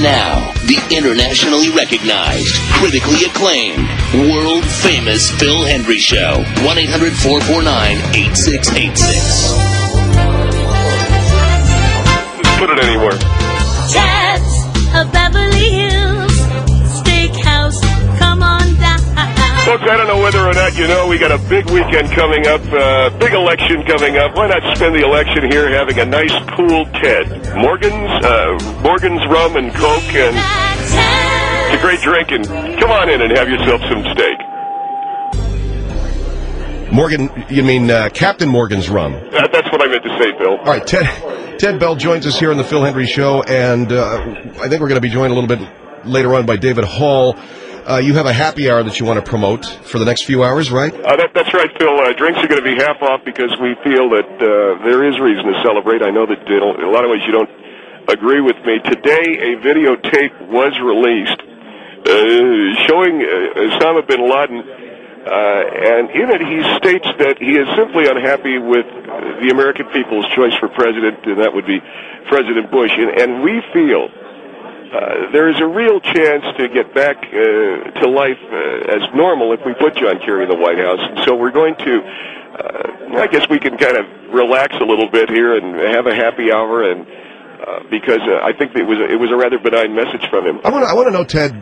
now, the internationally recognized, critically acclaimed, world-famous Phil Hendrie Show. 1-800-449-8686. Put it anywhere. Ted's of Beverly Hills Steakhouse. Come on down. Folks, I don't know whether or not you know, we got a big weekend coming up, big election coming up. Why not spend the election here having a nice, cool Ted? Morgan's Rum and Coke, and it's a great drink, and come on in and have yourself some steak. Morgan, you mean Captain Morgan's Rum? That's what I meant to say, Bill. All right, Ted Bell joins us here on the Phil Hendrie Show, and I think we're going to be joined a little bit later on by David Hall. You have a happy hour that you want to promote for the next few hours, right? That's right, Phil. Drinks are going to be half off because we feel that there is reason to celebrate. I know that in a lot of ways you don't agree with me. Today, a videotape was released showing Osama bin Laden, and in it he states that he is simply unhappy with the American people's choice for president, and that would be President Bush. And we feel there is a real chance to get back to life as normal if we put John Kerry in the White House. And so we're going to, I guess we can kind of relax a little bit here and have a happy hour, and because I think it was a rather benign message from him. I want to know, Ted.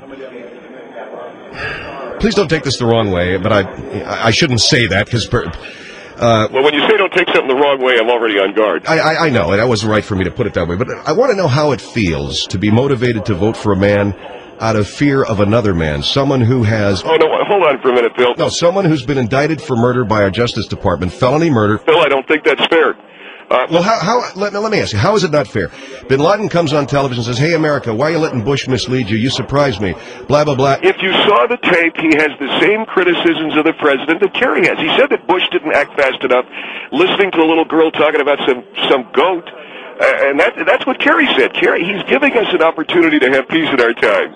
Please don't take this the wrong way, but I shouldn't say that because. Well, when you say don't take something the wrong way, I'm already on guard. I know, and that wasn't right for me to put it that way, but I want to know how it feels to be motivated to vote for a man out of fear of another man, someone who has... Oh, no, hold on for a minute, Phil. No, someone who's been indicted for murder by our Justice Department, felony murder. Phil, I don't think that's fair. Well, let me ask you, how is it not fair? Bin Laden comes on television and says, hey, America, why are you letting Bush mislead you? You surprised me. Blah, blah, blah. If you saw the tape, he has the same criticisms of the president that Kerry has. He said that Bush didn't act fast enough, listening to a little girl talking about some goat. And that's what Kerry said. He's giving us an opportunity to have peace in our time.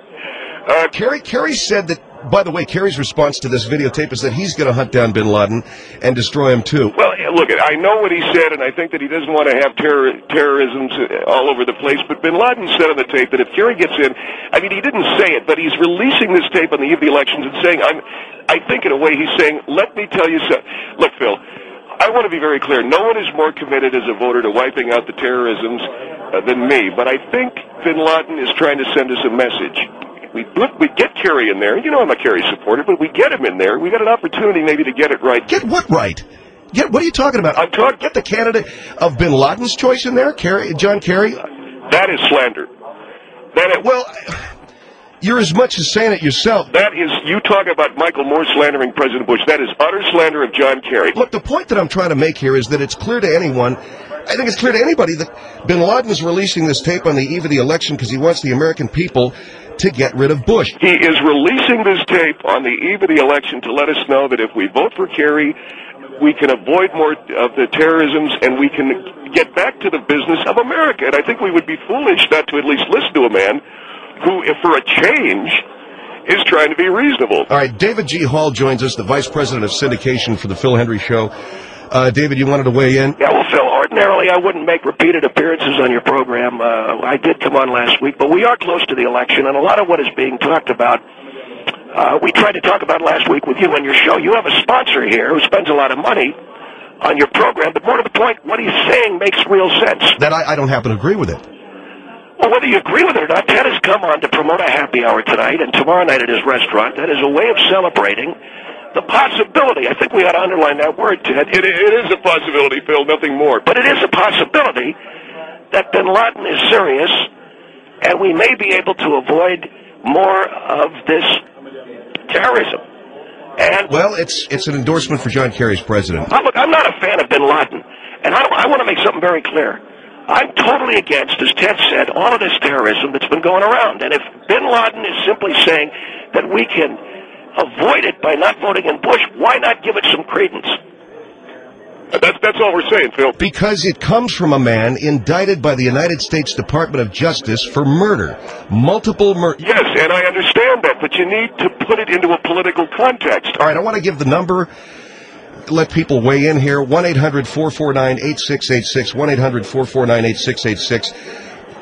Kerry said that, by the way, Kerry's response to this videotape is that he's going to hunt down bin Laden and destroy him, too. Well, look, I know what he said, and I think that he doesn't want to have terrorisms all over the place, but bin Laden said on the tape that if Kerry gets in, I mean, he didn't say it, but he's releasing this tape on the eve of the elections and saying, I think in a way he's saying, let me tell you something. Look, Phil, I want to be very clear. No one is more committed as a voter to wiping out the terrorisms than me, but I think bin Laden is trying to send us a message. We get Kerry in there. You know I'm a Kerry supporter, but we get him in there. We got an opportunity maybe to get it right. Get what right? What are you talking about? Get the candidate of bin Laden's choice in there, John Kerry? That is slander. Well, you're as much as saying it yourself. That is, you talk about Michael Moore slandering President Bush. That is utter slander of John Kerry. Look, the point that I'm trying to make here is that it's clear to anyone, I think it's clear to anybody, that bin Laden is releasing this tape on the eve of the election because he wants the American people to get rid of Bush. He is releasing this tape on the eve of the election to let us know that if we vote for Kerry, we can avoid more of the terrorisms and we can get back to the business of America. And I think we would be foolish not to at least listen to a man who, if for a change, is trying to be reasonable. All right, David G. Hall joins us, the Vice President of Syndication for the Phil Hendrie Show. David, you wanted to weigh in? Yeah, well, Phil, ordinarily I wouldn't make repeated appearances on your program. I did come on last week, but we are close to the election, and a lot of what is being talked about, we tried to talk about last week with you on your show. You have a sponsor here who spends a lot of money on your program, but more to the point, what he's saying makes real sense. That I don't happen to agree with it. Well, whether you agree with it or not, Ted has come on to promote a happy hour tonight and tomorrow night at his restaurant. That is a way of celebrating the possibility. I think we ought to underline that word, Ted. It is a possibility, Phil, nothing more. But it is a possibility that bin Laden is serious, and we may be able to avoid more of this terrorism. And well, it's an endorsement for John Kerry's president. Look, I'm not a fan of bin Laden, and I want to make something very clear. I'm totally against, as Ted said, all of this terrorism that's been going around. And if bin Laden is simply saying that we can avoid it by not voting in Bush, why not give it some credence? That's all we're saying, Phil. Because it comes from a man indicted by the United States Department of Justice for murder. Multiple murder. Yes, and I understand that, but you need to put it into a political context. All right, I want to give the number. Let people weigh in here. 1-800-449-8686. 1-800-449-8686.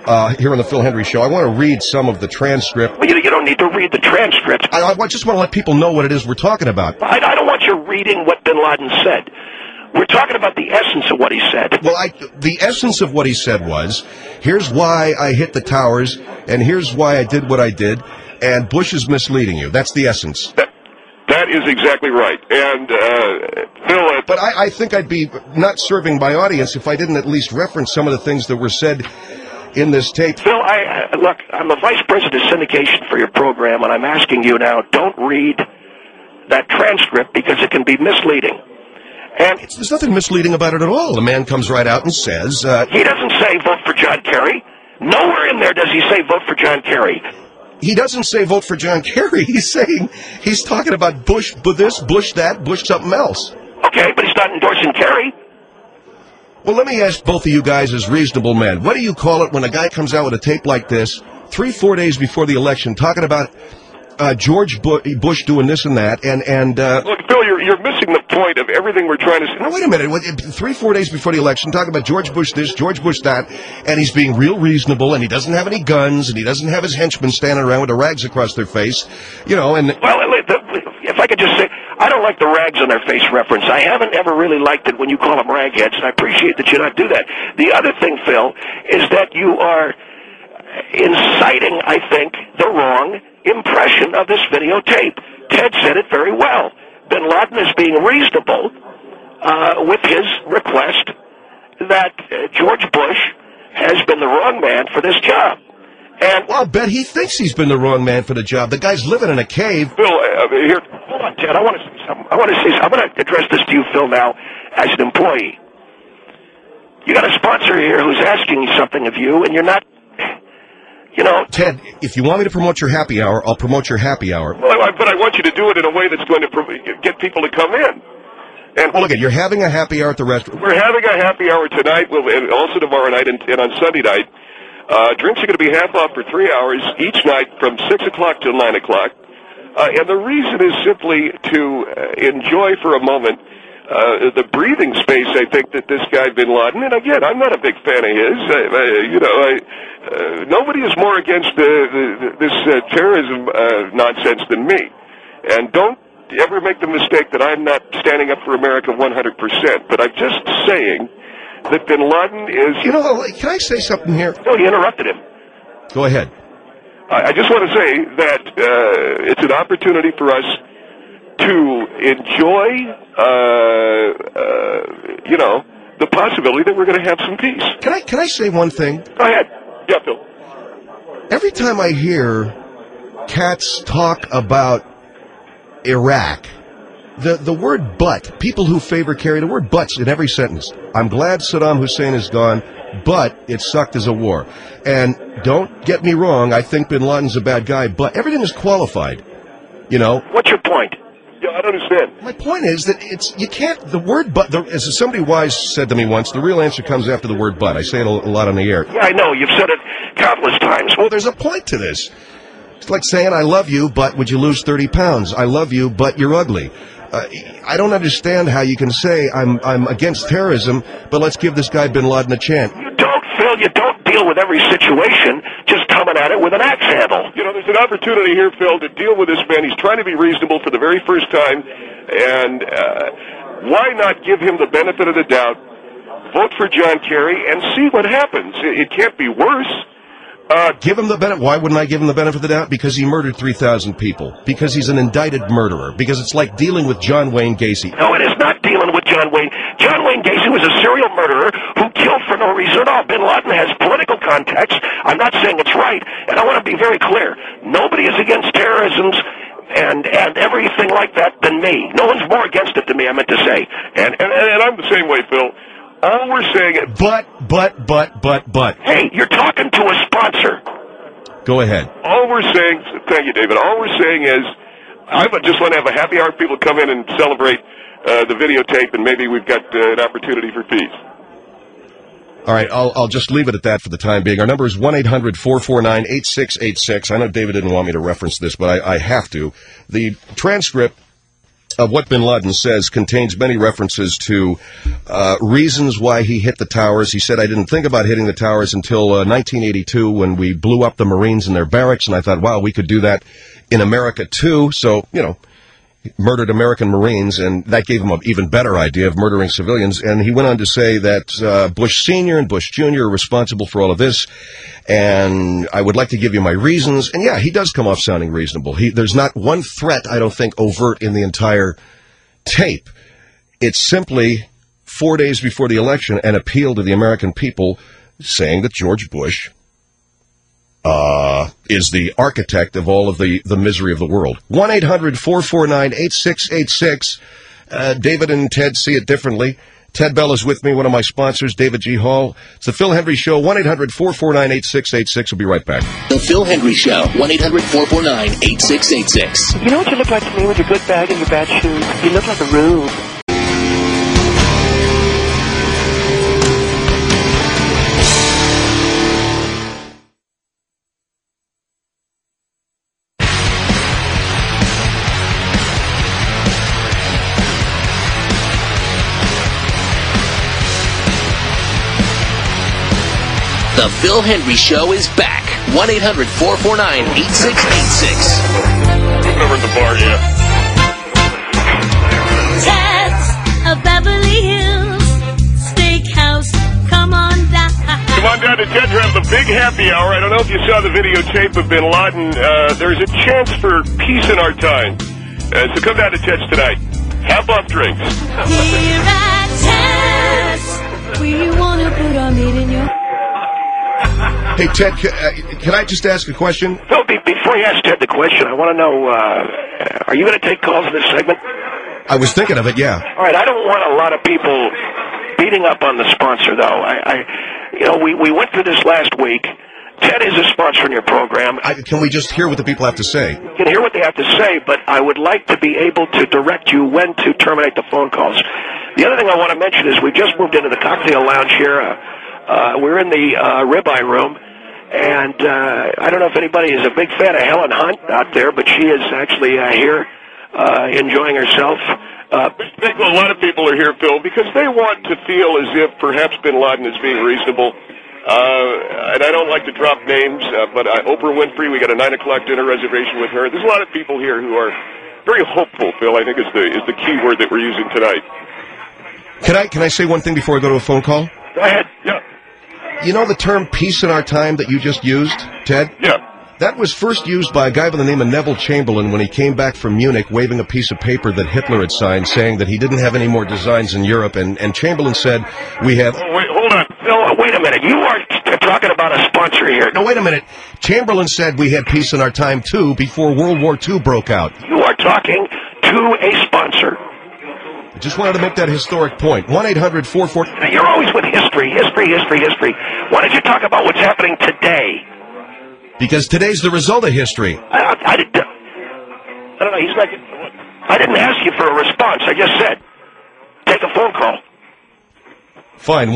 here on the Phil Hendry Show. I want to read some of the transcript. Well, you don't need to read the transcript. I just want to let people know what it is we're talking about. I don't want you reading what bin Laden said. We're talking about the essence of what he said. Well, the essence of what he said was, here's why I hit the towers, and here's why I did what I did, and Bush is misleading you. That's the essence. That is exactly right. And, Phil... But I think I'd be not serving my audience if I didn't at least reference some of the things that were said in this tape. Phil, look, I'm the vice president of syndication for your program, and I'm asking you now, don't read that transcript because it can be misleading. And there's nothing misleading about it at all. The man comes right out and says... he doesn't say vote for John Kerry. Nowhere in there does he say vote for John Kerry. He doesn't say vote for John Kerry. He's talking about Bush this, Bush that, Bush something else. Okay, but he's not endorsing Kerry. Well, let me ask both of you guys as reasonable men. What do you call it when a guy comes out with a tape like this, 3-4 days before the election, talking about George Bush doing this and that, and Look, Phil, you're missing the point of everything we're trying to say. No, wait a minute. 3-4 days before the election, talking about George Bush this, George Bush that, and he's being real reasonable, and he doesn't have any guns, and he doesn't have his henchmen standing around with the rags across their face, and... Well, if I could just say, I don't like the rags on their face reference. I haven't ever really liked it when you call them ragheads, and I appreciate that you not do that. The other thing, Phil, is that you are inciting, I think, the wrong impression of this videotape. Ted said it very well. Bin Laden is being reasonable with his request that George Bush has been the wrong man for this job. And well, I'll bet he thinks he's been the wrong man for the job. The guy's living in a cave. Phil, here. Hold on, Ted. I want to say something. I'm going to address this to you, Phil, now as an employee. You got a sponsor here who's asking something of you, and you're not... Ted, if you want me to promote your happy hour, I'll promote your happy hour. Well, but I want you to do it in a way that's going to get people to come in. And well, look, you're having a happy hour at the restaurant. We're having a happy hour tonight, and also tomorrow night, and on Sunday night. Drinks are going to be half off for 3 hours each night from 6 o'clock till 9 o'clock. And the reason is simply to enjoy for a moment the breathing space, I think, that this guy Bin Laden, and again, I'm not a big fan of his. Nobody is more against this terrorism nonsense than me. And don't ever make the mistake that I'm not standing up for America 100%. But I'm just saying that Bin Laden is... can I say something here? No, you interrupted him. Go ahead. I just want to say that it's an opportunity for us to enjoy, the possibility that we're going to have some peace. Can I say one thing? Go ahead. Yeah, Phil. Every time I hear cats talk about Iraq, the word but, people who favor Kerry, the word but's in every sentence. I'm glad Saddam Hussein is gone, but it sucked as a war. And don't get me wrong, I think Bin Laden's a bad guy, but everything is qualified. What's your point? Yeah, I don't understand. My point is that you can't, the word but, as somebody wise said to me once, the real answer comes after the word but. I say it a lot on the air. Yeah, I know. You've said it countless times. Well, there's a point to this. It's like saying, I love you, but would you lose 30 pounds? I love you, but you're ugly. I don't understand how you can say I'm against terrorism, but let's give this guy Bin Laden a chance. You don't, Phil. You don't deal with every situation just coming at it with an axe handle. There's an opportunity here, Phil, to deal with this man. He's trying to be reasonable for the very first time, and why not give him the benefit of the doubt, vote for John Kerry, and see what happens? It can't be worse. Give him the benefit. Why wouldn't I give him the benefit of the doubt? Because he murdered 3,000 people. Because he's an indicted murderer. Because it's like dealing with John Wayne Gacy. No, it is not dealing with John Wayne. John Wayne Gacy was a serial murderer who killed for no reason at all. Bin Laden has political context. I'm not saying it's right, and I want to be very clear. Nobody is against terrorism and everything like that than me. No one's more against it than me, I meant to say. And I'm the same way, Phil. All we're saying is... But. Hey, you're talking to a sponsor. Go ahead. All we're saying... Thank you, David. All we're saying is I just want to have a happy hour. People come in and celebrate the videotape, and maybe we've got an opportunity for peace. All right, I'll just leave it at that for the time being. Our number is 1-800-449-8686. I know David didn't want me to reference this, but I have to. The transcript of what bin Laden says contains many references to reasons why he hit the towers. He said, I didn't think about hitting the towers until 1982 when we blew up the Marines in their barracks, and I thought, wow, we could do that in America too. So, murdered American Marines, and that gave him an even better idea of murdering civilians. And he went on to say that Bush Sr. and Bush Jr. are responsible for all of this, and I would like to give you my reasons. And yeah, he does come off sounding reasonable. There's not one threat, I don't think, overt in the entire tape. It's simply 4 days before the election an appeal to the American people saying that George Bush is the architect of all of the misery of the world. 1-800-449-8686. David and Ted see it differently. Ted Bell is with me, one of my sponsors, David G. Hall. It's the Phil Hendry Show, 1-800-449-8686. We'll be right back. The Phil Hendry Show, 1-800-449-8686. You know what you look like to me with your good bag and your bad shoes? You look like a rube. The Phil Hendry Show is back. 1-800-449-8686. Over at the bar, yeah. Ted's of Beverly Hills Steakhouse. Come on down. Come on down to Ted to have the big happy hour. I don't know if you saw the videotape of bin Laden. There's a chance for peace in our time. So come down to Ted's tonight. Half off drinks. Here at Ted's, we want to put our meat in your... Hey, Ted, can I just ask a question? Phil, before you ask Ted the question, I want to know, are you going to take calls in this segment? I was thinking of it, yeah. All right, I don't want a lot of people beating up on the sponsor, though. We went through this last week. Ted is a sponsor in your program. Can we just hear what the people have to say? You can hear what they have to say, but I would like to be able to direct you when to terminate the phone calls. The other thing I want to mention is we just moved into the cocktail lounge here. We're in the ribeye room, and I don't know if anybody is a big fan of Helen Hunt out there, but she is actually here enjoying herself. A lot of people are here, Phil, because they want to feel as if perhaps bin Laden is being reasonable. And I don't like to drop names, but Oprah Winfrey, we got a 9 o'clock dinner reservation with her. There's a lot of people here who are very hopeful, Phil, I think is the key word that we're using tonight. Can I say one thing before I go to a phone call? Go ahead. Yeah. You know the term peace in our time that you just used, Ted? Yeah. That was first used by a guy by the name of Neville Chamberlain when he came back from Munich waving a piece of paper that Hitler had signed saying that he didn't have any more designs in Europe, and Chamberlain said, we have... Oh, wait, hold on. No, wait a minute. You are talking about a sponsor here. No, wait a minute. Chamberlain said we had peace in our time, too, before World War II broke out. You are talking to a sponsor. I just wanted to make that historic point. 1-800-440... You're always with history. Why don't you talk about what's happening today? Because today's the result of history. I don't know. He's like... I didn't ask you for a response. I just said, take a phone call. Fine.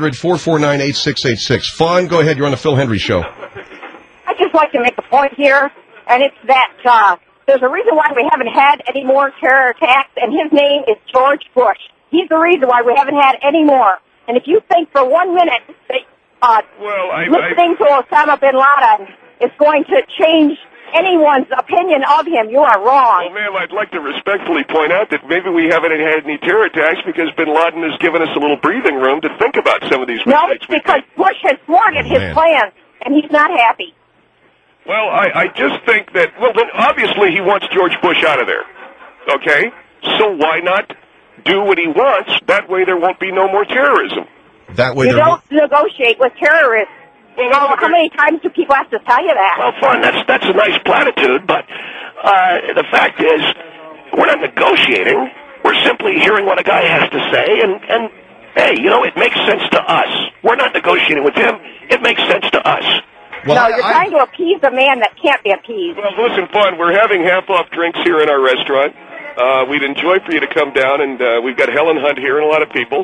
1-800-449-8686. Fawn, go ahead. You're on the Phil Hendry Show. I'd just like to make a point here, and it's that there's a reason why we haven't had any more terror attacks, and his name is George Bush. He's the reason why we haven't had any more. And if you think for 1 minute that listening to Osama bin Laden is going to change anyone's opinion of him, you are wrong. Well, ma'am, I'd like to respectfully point out that maybe we haven't had any terror attacks because bin Laden has given us a little breathing room to think about some of these mistakes. No, it's because Bush has thwarted his plans, and he's not happy. Well, I just think that, well, then obviously he wants George Bush out of there. Okay? So why not do what he wants? That way there won't be no more terrorism. That way you don't negotiate with terrorists. Well, how many times do people have to tell you that? Well, fine, that's a nice platitude, but the fact is, we're not negotiating. We're simply hearing what a guy has to say, and hey, it makes sense to us. We're not negotiating with him. It makes sense to us. Well, no, you're trying to appease a man that can't be appeased. Well, listen, Fawn, we're having half-off drinks here in our restaurant. We'd enjoy for you to come down, and we've got Helen Hunt here and a lot of people.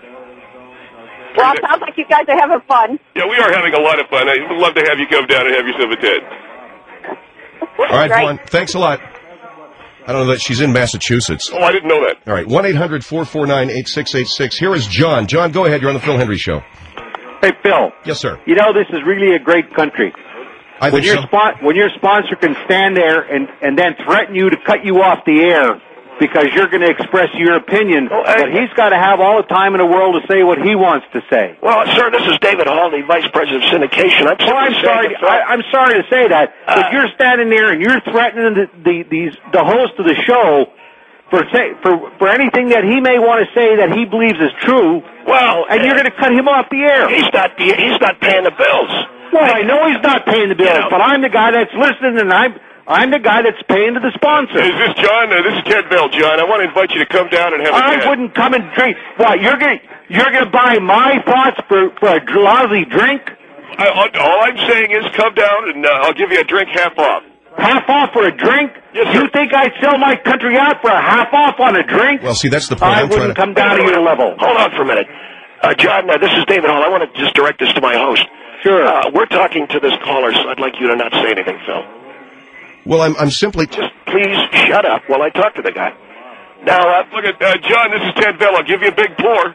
Well, it sounds like you guys are having fun. Yeah, we are having a lot of fun. I'd love to have you come down and have yourself a tit. All right, Fawn, thanks a lot. I don't know that she's in Massachusetts. Oh, I didn't know that. All right, 1-800-449-8686. Here is John. John, go ahead. You're on the Phil Hendry Show. Hey, Phil. Yes, sir. You know, this is really a great country. I think so. When your sponsor can stand there and then threaten you to cut you off the air because you're going to express your opinion, but he's got to have all the time in the world to say what he wants to say. Well, sir, this is David Hall, the Vice President of Syndication. I'm sorry to say that, but you're standing there and you're threatening the host of the show for anything that he may want to say that he believes is true. Well, and you're going to cut him off the air. He's not paying the bills. Well, I know he's not paying the bills, but I'm the guy that's listening, and I'm the guy that's paying to the sponsor. Is this John? This is Ted Bell, John. I want to invite you to come down and have a chat. I wouldn't come and drink. What, you're gonna buy my thoughts for a lousy drink? All I'm saying is come down and I'll give you a drink half off. Half off for a drink? Yes, sir. You think I'd sell my country out for a half off on a drink? Well, see, that's the point. I wouldn't come down to your level. Hold on for a minute. John, this is David Hall. I want to just direct this to my host. Sure. We're talking to this caller, so I'd like you to not say anything, Phil. Well, I'm simply... Just please shut up while I talk to the guy. Now, look at John, this is Ted Bell. I'll give you a big pour.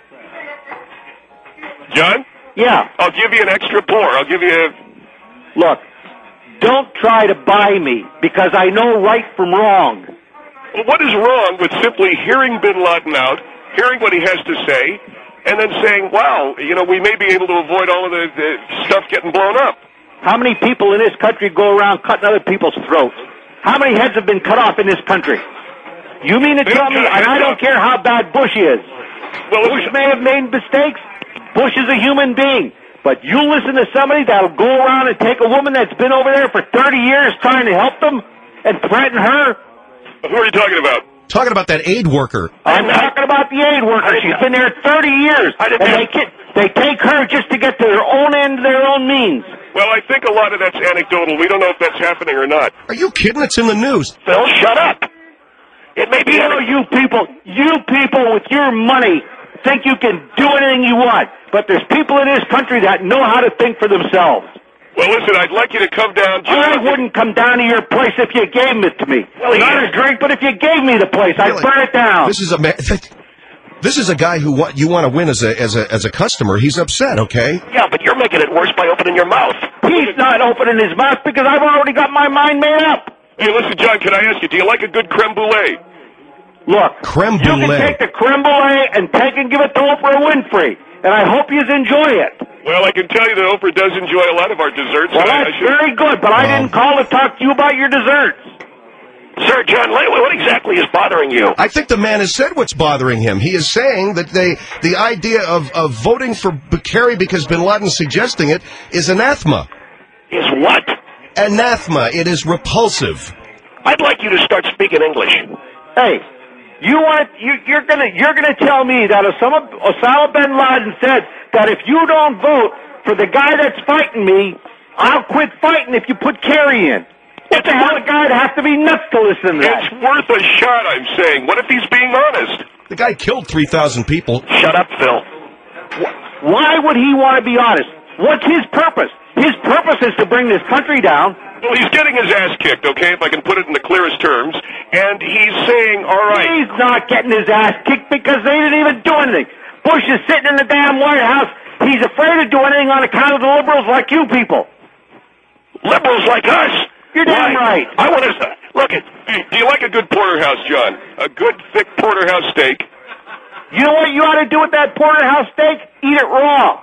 John? Yeah. I'll give you an extra pour. I'll give you Look, don't try to buy me, because I know right from wrong. Well, what is wrong with simply hearing Bin Laden out, hearing what he has to say, and then saying, wow, we may be able to avoid all of the stuff getting blown up? How many people in this country go around cutting other people's throats? How many heads have been cut off in this country? You mean to tell me, and I don't care how bad Bush is. Well, Bush may have made mistakes. Bush is a human being. But you listen to somebody that'll go around and take a woman that's been over there for 30 years trying to help them and threaten her? Who are you talking about? Talking about that aid worker. I'm talking about the aid worker. She's been there 30 years. And they take her just to get to their own end, their own means. Well, I think a lot of that's anecdotal. We don't know if that's happening or not. Are you kidding? It's in the news. Phil, shut up. It may be... You people with your money think you can do anything you want. But there's people in this country that know how to think for themselves. Well, listen, I'd like you to come down... I wouldn't come down to your place if you gave it to me. Well, not a drink, but if you gave me the place, I'd burn it down. This is a guy who you want to win as a customer. He's upset, okay? Yeah, but you're making it worse by opening your mouth. He's not opening his mouth because I've already got my mind made up. Hey, listen, John, can I ask you, do you like a good creme brulee? Look, creme brulee. You can take the creme brulee and give it to Oprah Winfrey, and I hope you enjoy it. Well, I can tell you that Oprah does enjoy a lot of our desserts. Well, that's very good, but I didn't call to talk to you about your desserts. Sir, John, what exactly is bothering you? I think the man has said what's bothering him. He is saying that the idea of voting for Kerry because Bin Laden's suggesting it is anathema. Is what? Anathema. It is repulsive. I'd like you to start speaking English. Hey, you're gonna tell me that Osama bin Laden said that if you don't vote for the guy that's fighting me, I'll quit fighting if you put Kerry in. What the hell, a guy'd have to be nuts to listen to that? It's worth a shot, I'm saying. What if he's being honest? The guy killed 3,000 people. Shut up, Phil. Why would he want to be honest? What's his purpose? His purpose is to bring this country down. Well, he's getting his ass kicked, okay, if I can put it in the clearest terms. And he's saying, all right. He's not getting his ass kicked because they didn't even do anything. Bush is sitting in the damn White House. He's afraid to do anything on account of the liberals like you people. Liberals like us? You're damn right. I want to... Look, do you like a good porterhouse, John? A good, thick porterhouse steak? You know what you ought to do with that porterhouse steak? Eat it raw.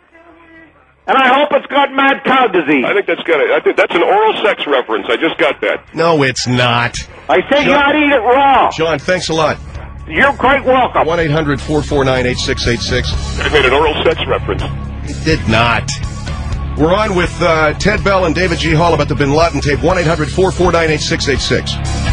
And I hope it's got mad cow disease. I think that's an oral sex reference. I just got that. No, it's not. I say you ought to eat it raw. John, thanks a lot. You're quite welcome. 1-800-449-8686. I made an oral sex reference. It did not. We're on with Ted Bell and David G. Hall about the Bin Laden tape. 1-800-449-8686.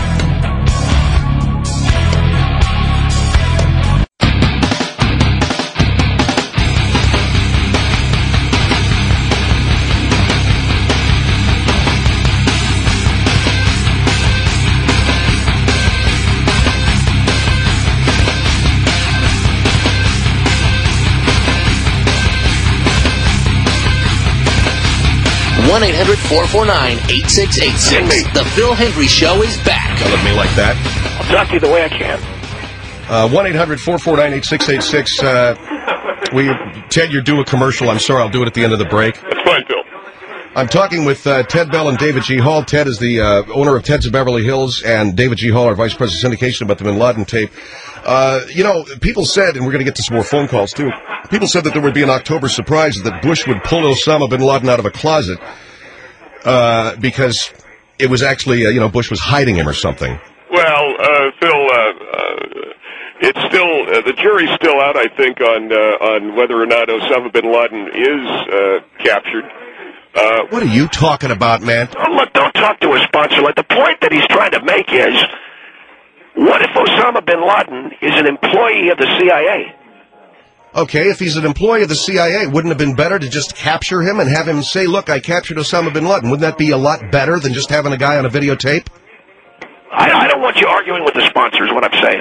1-800-449-8686. The Phil Hendry Show is back. Look at me like that. I'll talk to you the way I can. 1-800-449-8686. Ted, you're due a commercial. I'm sorry, I'll do it at the end of the break. That's fine, Phil. I'm talking with Ted Bell and David G. Hall. Ted is the owner of Ted's of Beverly Hills, and David G. Hall, our vice president of syndication, about the Bin Laden tape. People said, and we're going to get to some more phone calls, too, people said that there would be an October surprise, that Bush would pull Osama bin Laden out of a closet because it was actually, Bush was hiding him or something. Well, Phil, it's still the jury's still out, I think, on whether or not Osama bin Laden is captured. What are you talking about, man? Oh, look, don't talk to a sponsor. Like, the point that he's trying to make is, what if Osama bin Laden is an employee of the CIA? Okay, if he's an employee of the CIA, wouldn't it have been better to just capture him and have him say, look, I captured Osama bin Laden? Wouldn't that be a lot better than just having a guy on a videotape? I don't want you arguing with the sponsor, is what I'm saying.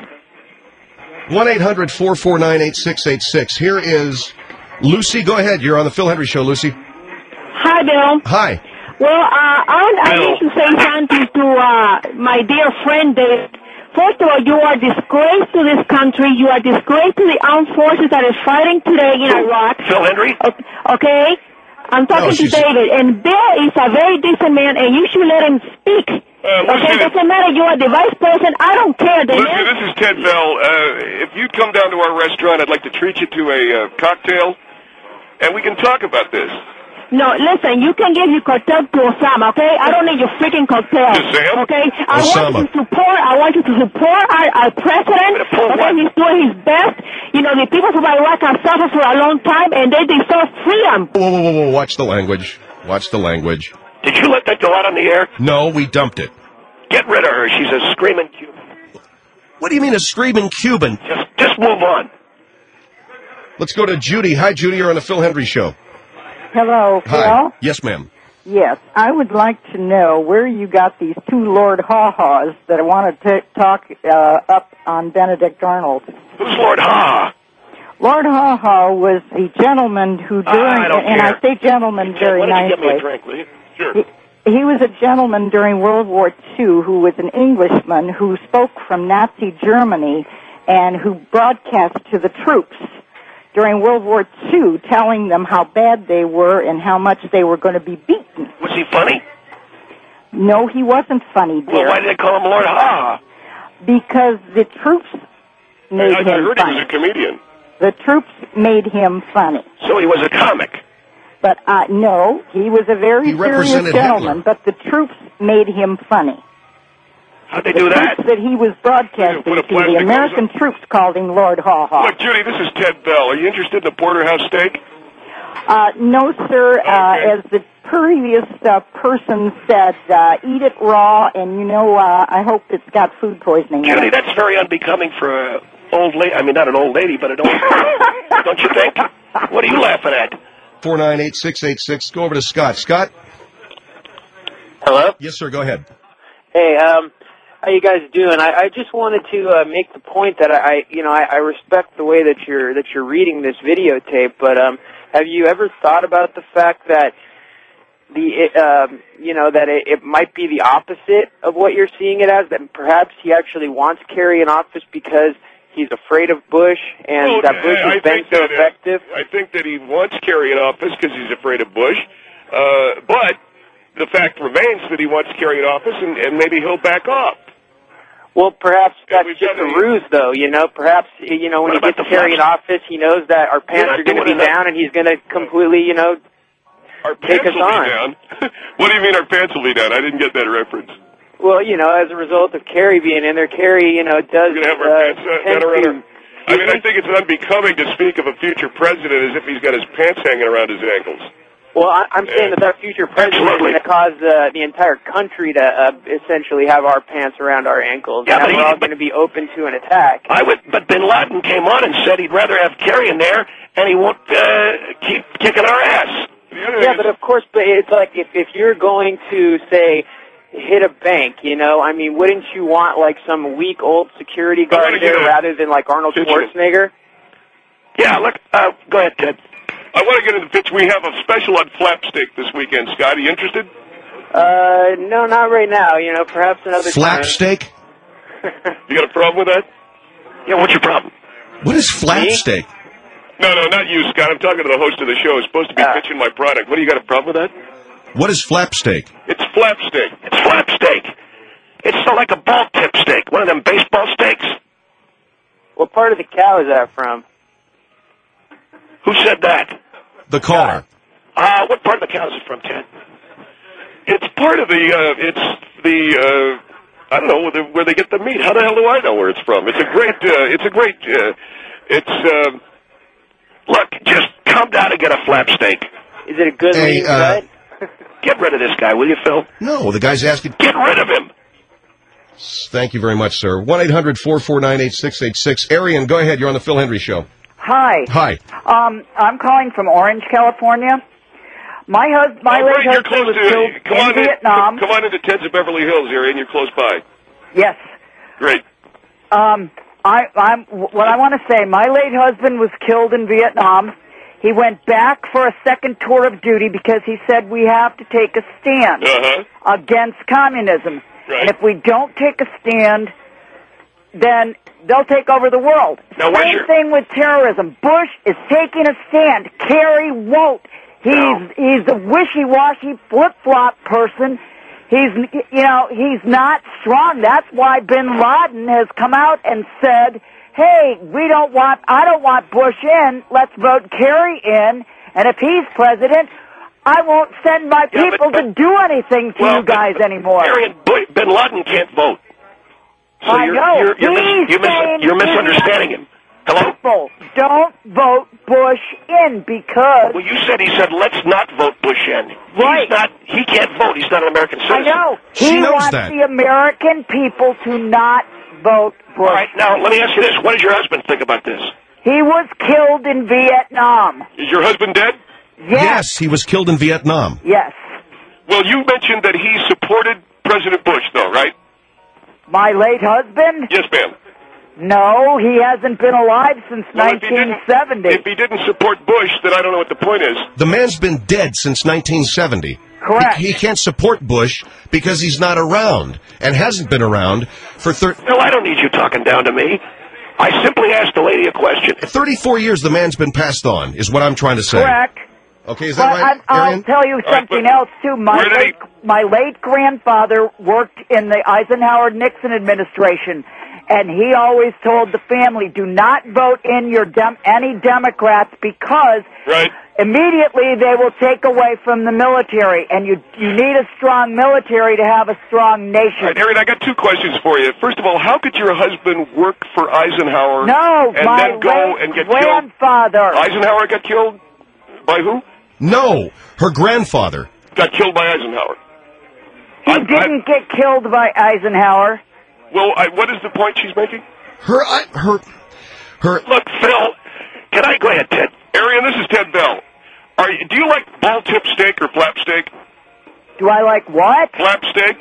1-800-449-8686. Here is Lucy. Go ahead. You're on the Phil Hendry Show, Lucy. Hi, Bill. Hi. Well, I need to say something to my dear friend David. First of all, you are disgrace to this country. You are disgrace to the armed forces that are fighting today in Iraq. Phil Hendry? Okay? I'm talking to David. And Bill is a very decent man, and you should let him speak. Okay, doesn't matter. You are the vice president. I don't care. Lucy, this is Ted Bell. If you'd come down to our restaurant, I'd like to treat you to a cocktail, and we can talk about this. No, listen, you can give your cocktail to Osama, okay? I don't need your freaking cocktail. To Sam? Okay? I Osama. want you to support our president. Okay, he's doing his best. The people from Iraq have suffered for a long time, and they deserve freedom. Whoa. Watch the language. Watch the language. Did you let that go out on the air? No, we dumped it. Get rid of her. She's a screaming Cuban. What do you mean a screaming Cuban? Just move on. Let's go to Judy. Hi, Judy. You're on the Phil Hendry Show. Hello, Phil? Hi. Yes, ma'am. Yes, I would like to know where you got these two Lord Haw-Haws that want to talk up on Benedict Arnold. Who's Lord Haw? Lord Haw-Haw was the gentleman who I say gentleman very nicely. Get me a drink, will you? Sure. He was a gentleman during World War II who was an Englishman who spoke from Nazi Germany and who broadcast to the troops during World War II, telling them how bad they were and how much they were going to be beaten. Was he funny? No, he wasn't funny, dear. Well, why did they call him Lord Ha? Because the troops made him funny. I heard he was a comedian. The troops made him funny. So he was a comic? But no, he was a very serious gentleman, but the troops made him funny. How'd they do that? The troops that he was broadcasting to, the American troops called him Lord Haw-Haw. Look, Judy, this is Ted Bell. Are you interested in the porterhouse steak? No, sir. Okay. As the previous person said, eat it raw, and I hope it's got food poisoning. Judy, that's very unbecoming for an old lady. I mean, not an old lady, but an old don't you think? What are you laughing at? 498-686. Go over to Scott. Scott? Hello? Yes, sir. Go ahead. Hey, how you guys doing? I just wanted to make the point that I respect the way that you're reading this videotape, but have you ever thought about the fact that it might be the opposite of what you're seeing it as, that perhaps he actually wants Kerry in office because he's afraid of Bush, and that Bush has been so effective? I think that he wants Kerry in office because he's afraid of Bush, but the fact remains that he wants Kerry in office, and maybe he'll back off. Well, perhaps that's just a ruse, though. Perhaps when he gets Kerry in office, he knows that our pants are going to be down, and he's going to completely, take us on. What do you mean our pants will be down? I didn't get that reference. Well, as a result of Kerry being in there, Kerry, does we're gonna have our pants down around. I mean, I think it's unbecoming to speak of a future president as if he's got his pants hanging around his ankles. Well, I'm saying that future president is going to cause the entire country to essentially have our pants around our ankles. Yeah, and we're all going to be open to an attack. But Bin Laden came on and said he'd rather have Kerry in there, and he won't keep kicking our ass. Yeah, but of course, it's like if you're going to, say, hit a bank, wouldn't you want, like, some weak old security guard there rather than, like, Arnold Schwarzenegger? Yeah, look, go ahead, Ted. I want to get into the pitch. We have a special on flapsteak this weekend. Scott, are you interested? No, not right now. You know, perhaps another time. Flapsteak? You got a problem with that? Yeah, what's your problem? What is flapsteak? No, not you, Scott. I'm talking to the host of the show. It's supposed to be pitching my product. What, do you got a problem with that? What is flapsteak? It's flapsteak. It's flapsteak. It's like a ball tip steak, one of them baseball steaks. What part of the cow is that from? Who said that? The caller. What part of the cow is it from, Ted? It's part of the, I don't know, where they get the meat. How the hell do I know where it's from? It's a great, Look, just come down and get a flapsteak. Is it a good lean cut? Get rid of this guy, will you, Phil? No, the guy's asking. Get rid of him. Thank you very much, sir. 1-800-449-8686. Arian, go ahead. You're on the Phil Hendry Show. Hi. Hi. I'm calling from Orange, California. My late husband was killed in Vietnam. Come on into Ted's of Beverly Hills, Arian. You're close by. Yes. Great. What I want to say, my late husband was killed in Vietnam. He went back for a second tour of duty because he said we have to take a stand against communism. Right. And if we don't take a stand, then they'll take over the world. Now, Same thing with terrorism. Bush is taking a stand. Kerry won't. He's a wishy-washy flip-flop person. He's not strong. That's why Bin Laden has come out and said, hey, I don't want Bush in. Let's vote Kerry in. And if he's president, I won't send my people to do anything to you guys anymore. Arian, Bin Laden can't vote. So I know. You're misunderstanding him. Hello? People, don't vote Bush in because... Well, you said, let's not vote Bush in. Right. He can't vote. He's not an American citizen. I know. He wants the American people to not vote Bush. All right, now, let me ask you this. What does your husband think about this? He was killed in Vietnam. Is your husband dead? Yes, he was killed in Vietnam. Yes. Well, you mentioned that he supported President Bush, though, right? My late husband? Yes, ma'am. No, he hasn't been alive since 1970. If he didn't support Bush, then I don't know what the point is. The man's been dead since 1970. Correct. He can't support Bush because he's not around and hasn't been around for No, I don't need you talking down to me. I simply asked the lady a question. 34 years the man's been passed on, is what I'm trying to say. Correct. Okay, is that right, I'll Arian? tell you something else, too. My late grandfather worked in the Eisenhower-Nixon administration, and he always told the family, do not vote in any Democrats because immediately they will take away from the military, and you need a strong military to have a strong nation. All right, Arian, I got two questions for you. First of all, how could your husband work for Eisenhower and then go and get grandfather. killed? Eisenhower got killed? By who? No, her grandfather. Got killed by Eisenhower. He didn't get killed by Eisenhower. Well, what is the point she's making? Her. Look, Phil, can I go ahead, Ted? Arian, this is Ted Bell. Do you like ball tip steak or flap steak? Do I like what? Flap steak.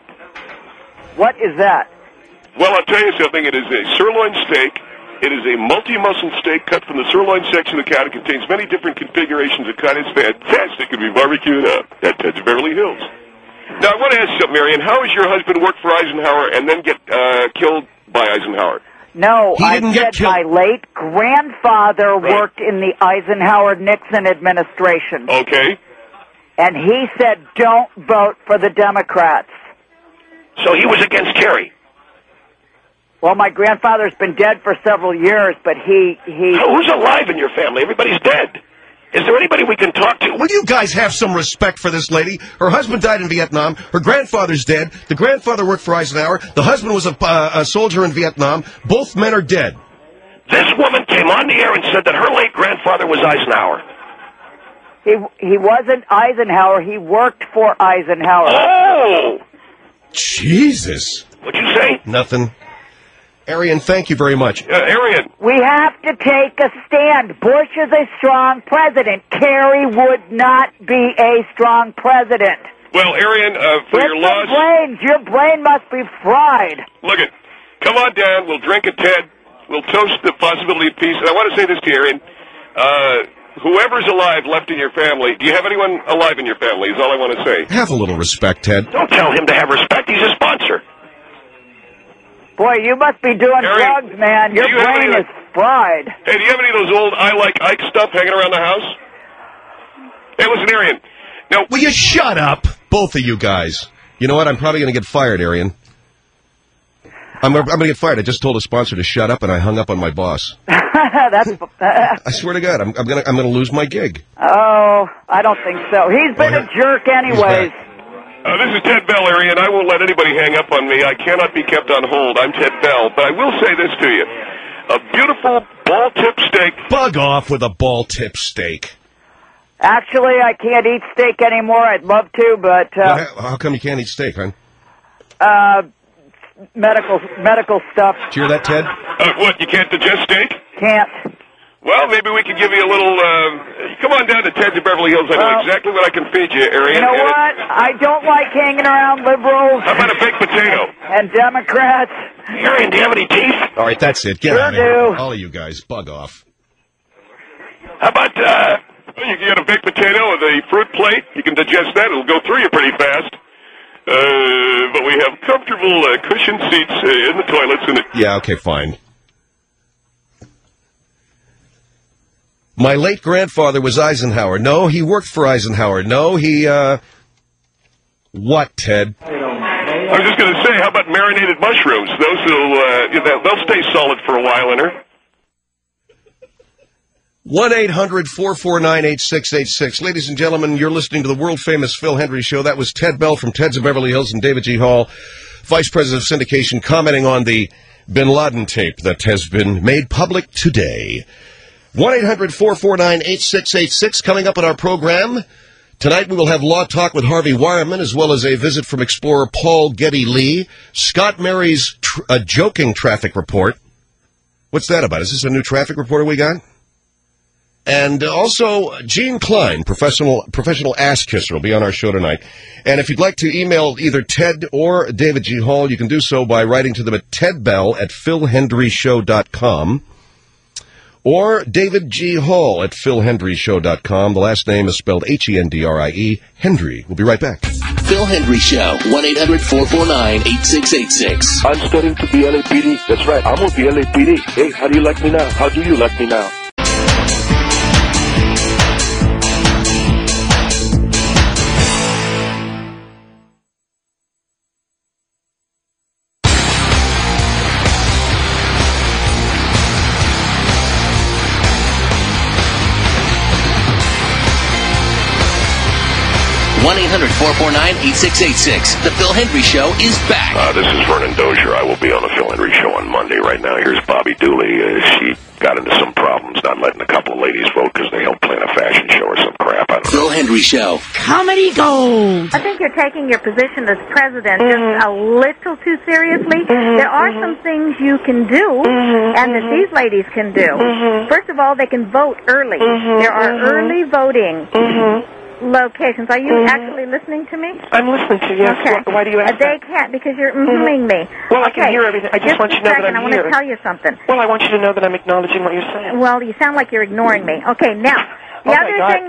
What is that? Well, I'll tell you something. It is a sirloin steak. It is a multi-muscle steak cut from the sirloin section of the cat. It contains many different configurations of cut. It's fantastic. It can be barbecued up at Ted's Beverly Hills. Now, I want to ask you something, Marion. How does your husband work for Eisenhower and then get killed by Eisenhower? No, I said my late grandfather worked in the Eisenhower-Nixon administration. Okay. And he said, don't vote for the Democrats. So he was against Kerry? Well, my grandfather's been dead for several years, but he... Who's alive in your family? Everybody's dead. Is there anybody we can talk to? Will you guys have some respect for this lady? Her husband died in Vietnam. Her grandfather's dead. The grandfather worked for Eisenhower. The husband was a soldier in Vietnam. Both men are dead. This woman came on the air and said that her late grandfather was Eisenhower. He wasn't Eisenhower. He worked for Eisenhower. Oh! Jesus. What'd you say? Nothing. Arian, thank you very much. Arian. We have to take a stand. Bush is a strong president. Kerry would not be a strong president. Well, Arian, for your loss... Your brain must be fried. Look it. Come on down. We'll drink a Ted. We'll toast the possibility of peace. And I want to say this to you, Arian. whoever's alive left in your family, do you have anyone alive in your family, is all I want to say. Have a little respect, Ted. Don't tell him to have respect. He's a sponsor. Boy, you must be doing drugs, man. Your brain is fried. Hey, do you have any of those old I Like Ike stuff hanging around the house? Hey, listen, Arian. Now, will you shut up, both of you guys? You know what? I'm probably going to get fired, Arian. I'm going to get fired. I just told a sponsor to shut up, and I hung up on my boss. I swear to God, I'm going to lose my gig. Oh, I don't think so. He's been a jerk anyways. This is Ted Bell, Arian. I won't let anybody hang up on me. I cannot be kept on hold. I'm Ted Bell. But I will say this to you. A beautiful ball-tip steak. Bug off with a ball-tip steak. Actually, I can't eat steak anymore. I'd love to, but... how come you can't eat steak, hon? Medical stuff. Did you hear that, Ted? What, you can't digest steak? Can't. Well, maybe we could give you a little, come on down to Ted's of Beverly Hills. I know exactly what I can feed you, Arian. You know what? I don't like hanging around liberals. How about a baked potato? And Democrats. Arian, do you have any teeth? All right, that's it. Get out of here. All of you guys, bug off. How about, you can get a baked potato with a fruit plate. You can digest that. It'll go through you pretty fast. But we have comfortable cushioned seats in the toilets. Yeah, okay, fine. My late grandfather was Eisenhower. No, he worked for Eisenhower. No, he, what, Ted? I was just going to say, how about marinated mushrooms? Those will, they'll stay solid for a while in her. 1-800-449-8686. Ladies and gentlemen, you're listening to the world-famous Phil Hendry Show. That was Ted Bell from Ted's of Beverly Hills and David G. Hall, Vice President of Syndication, commenting on the Bin Laden tape that has been made public today. 1-800-449-8686. Coming up on our program, tonight we will have Law Talk with Harvey Wireman, as well as a visit from explorer Paul Getty Lee. Scott Mary's joking traffic report. What's that about? Is this a new traffic reporter we got? And also, Gene Klein, professional ass kisser, will be on our show tonight. And if you'd like to email either Ted or David G. Hall, you can do so by writing to them at tedbell@philhendryshow.com or David G. Hall at philhendryshow.com. The last name is spelled H-E-N-D-R-I-E, Hendry. We'll be right back. Phil Hendry Show, 1-800-449-8686. I'm studying to be LAPD. That's right. I'm with the LAPD. Hey, how do you like me now? How do you like me now? 1-800-449-8686. The Phil Hendry Show is back. This is Vernon Dozier. I will be on the Phil Hendry Show on Monday. Right now, here's Bobby Dooley. She got into some problems not letting a couple of ladies vote because they helped plan a fashion show or some crap. I don't know. Phil Hendry Show. Comedy gold. I think you're taking your position as president just a little too seriously. There are some things you can do and that these ladies can do. First of all, they can vote early. There are early voting locations. Are you actually listening to me? I'm listening to you. Yes. Okay. Why do you ask They can't because you're me. Well, I can hear everything. I just want you to know that I'm I want to tell you something. Well, I want you to know that I'm acknowledging what you're saying. Well, you sound like you're ignoring me. Okay, now, the other thing,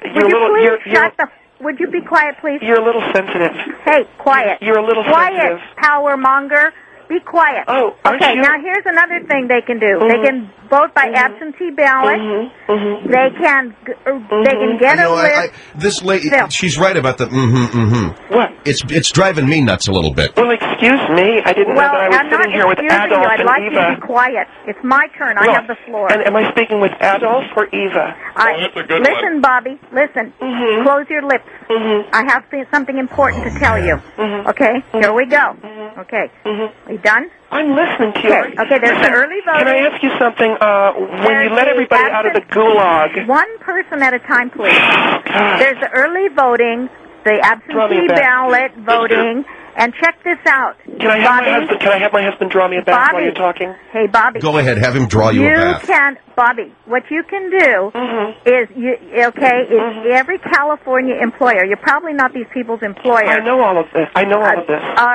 would you be quiet, please? You're a little sensitive. Hey, quiet. You're a little sensitive. Quiet, power monger. Be quiet. Oh, okay. Now here's another thing they can do. They can vote by absentee ballot. They can get a list. This lady, she's right about the What? It's driving me nuts a little bit. Well, excuse me. I didn't know that I was sitting here with Adolf I'd and like Eva. you to be quiet. It's my turn. I have the floor. And am I speaking with Adolf or Eva? That's a good Listen, Bobby. Listen. Close your lips. I have something important to tell you. Okay? Here we go. Okay. Are you done? I'm listening to you. Okay, there's the early voting. Can I ask you something? When you let everybody out of the gulag... One person at a time, please. There's the early voting, the absentee ballot voting, and check this out. Can I have my husband draw me a bath while you're talking? Hey, Bobby. Go ahead, have him draw you a bath. Bobby, what you can do is, every California employer, you're probably not these people's employer. I know all of this. All right.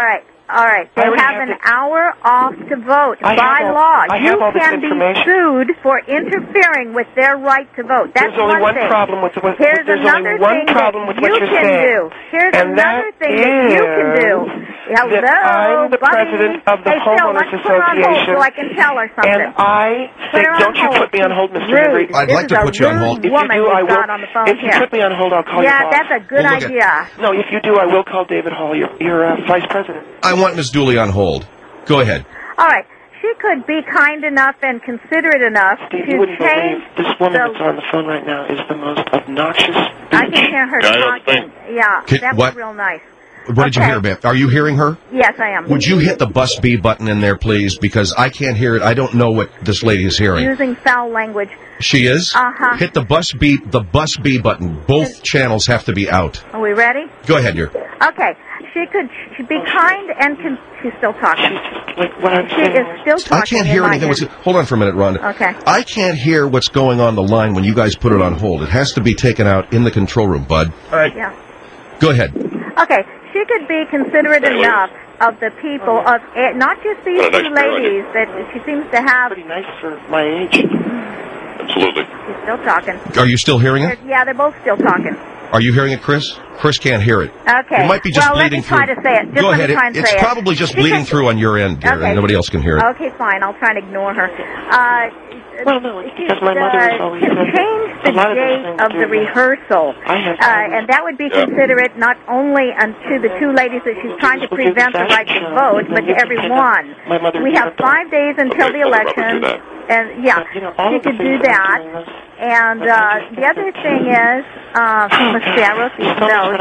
All right, they have an hour off to vote by law. You can be sued for interfering with their right to vote. That's There's only one thing. problem with what Here's there's another only one thing problem with that what you you're can saying. do. Here's And another that thing that you can do. Hello, that I'm the buddy. president of the hey, Phil, Homeowners let's put her on hold Association, so I can tell her something. and I think, don't you put me on hold, Mr. Henry. I'd like to put you on hold. If you do, I will. On the phone If you here. put me on hold, I'll call you Yeah, back. that's a good idea. No, if you do, I will call David Hall, your vice president. I want Ms. Dooley on hold. Go ahead. All right. She could be kind enough and considerate enough Steve, to you wouldn't change believe this woman that's on the phone right now is the most obnoxious. I can hear her talking. Yeah, that was real nice. What did you hear, ma'am? Are you hearing her? Yes, I am. Would you hit the bus B button in there, please? Because I can't hear it. I don't know what this lady is hearing. Using foul language. She is? Uh-huh. Hit the bus B button. Both channels have to be out. Are we ready? Go ahead, dear. Okay. She'd be kind and she's still talking. She is still talking. I can't hear anything. Hold on for a minute, Rhonda. Okay. I can't hear what's going on the line when you guys put it on hold. It has to be taken out in the control room, bud. All right. Yeah. Go ahead. Okay. She could be considerate enough of the people of not just these two ladies that she seems to have. Pretty nice for my age. Absolutely. She's still talking. Are you still hearing it? Yeah, they're both still talking. Are you hearing it, Chris? Chris can't hear it. Okay. It might be just bleeding through. Let me try to say it. Just Go let ahead. me try and It's say probably just bleeding through on your end, dear, and nobody else can hear it. Okay, fine. I'll try and ignore her. Well, no, it's because my mother was always change the date of the rehearsal, and that would be considerate not only to the two ladies that she's trying to prevent the right to vote, but to everyone. We have 5 days until the election, and she could do that. And the other thing is, let's see, I wrote these notes.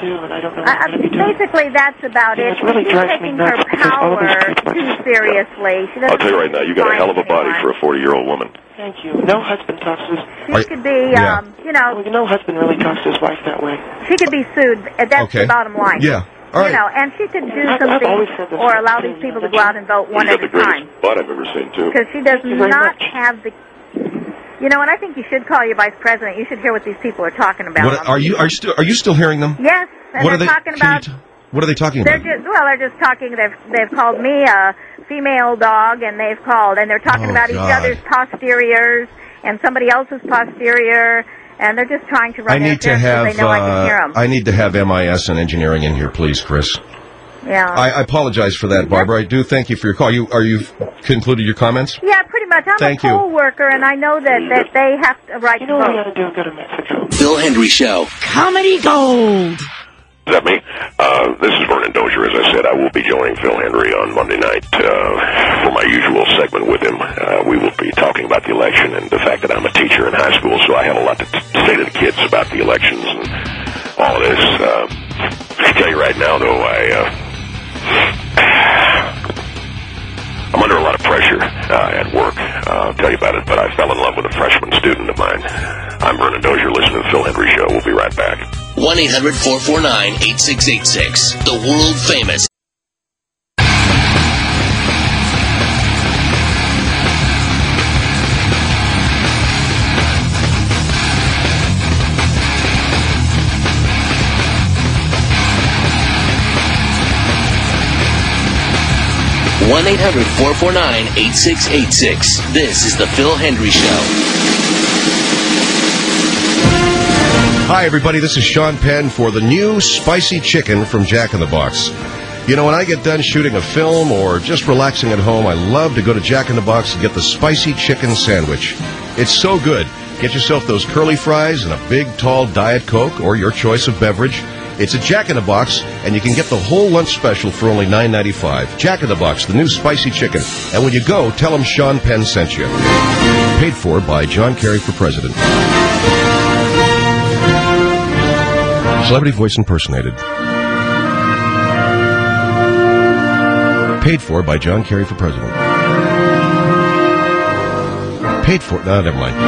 Basically, that's about it. She's taking her power too seriously. I'll tell you right now, you got a hell of a body for a 40-year-old woman. Thank you. No husband talks to his... She could be, no husband really talks to his wife that way. She could be sued. That's the bottom line. Yeah. All right. And she could do something or allow these people to go out and vote one at a time. Butt I've ever seen, too. Because she does not have the... and I think you should call your vice president. You should hear what these people are talking about. What, are you still hearing them? Yes. And what are they talking about? What are they talking They're about? just talking. They've called me a female dog, and they're talking about each other's posteriors and somebody else's posterior, and they're just trying to run interference because they know I can hear them. I need to have MIS and engineering in here, please, Chris. Yeah. I apologize for that, Barbara. I do thank you for your call. Are you concluded your comments? Yeah, pretty much. I'm a poll worker, and I know that they have a right to vote. What we got to do? Go to Mexico. Phil Hendry Show. Comedy Gold. Is that me? This is Vernon Dozier. As I said, I will be joining Phil Hendry on Monday night for my usual segment with him. We will be talking about the election and the fact that I'm a teacher in high school, so I have a lot to say to the kids about the elections and all of this. I tell you right now, though, I'm under a lot of pressure at work. I'll tell you about it, but I fell in love with a freshman student of mine. I'm Vernon Dozier, listening to the Phil Hendry Show. We'll be right back. 1-800-449-8686. The world famous. One 1-800-449-8686. This is the Phil Hendry Show. Hi, everybody. This is Sean Penn for the new spicy chicken from Jack in the Box. When I get done shooting a film or just relaxing at home, I love to go to Jack in the Box and get the spicy chicken sandwich. It's so good. Get yourself those curly fries and a big, tall Diet Coke or your choice of beverage. It's a Jack in the Box, and you can get the whole lunch special for only $9.95. Jack in the Box, the new spicy chicken. And when you go, tell them Sean Penn sent you. Paid for by John Kerry for President. Celebrity voice impersonated. Paid for by John Kerry for President. Paid for... No, never mind.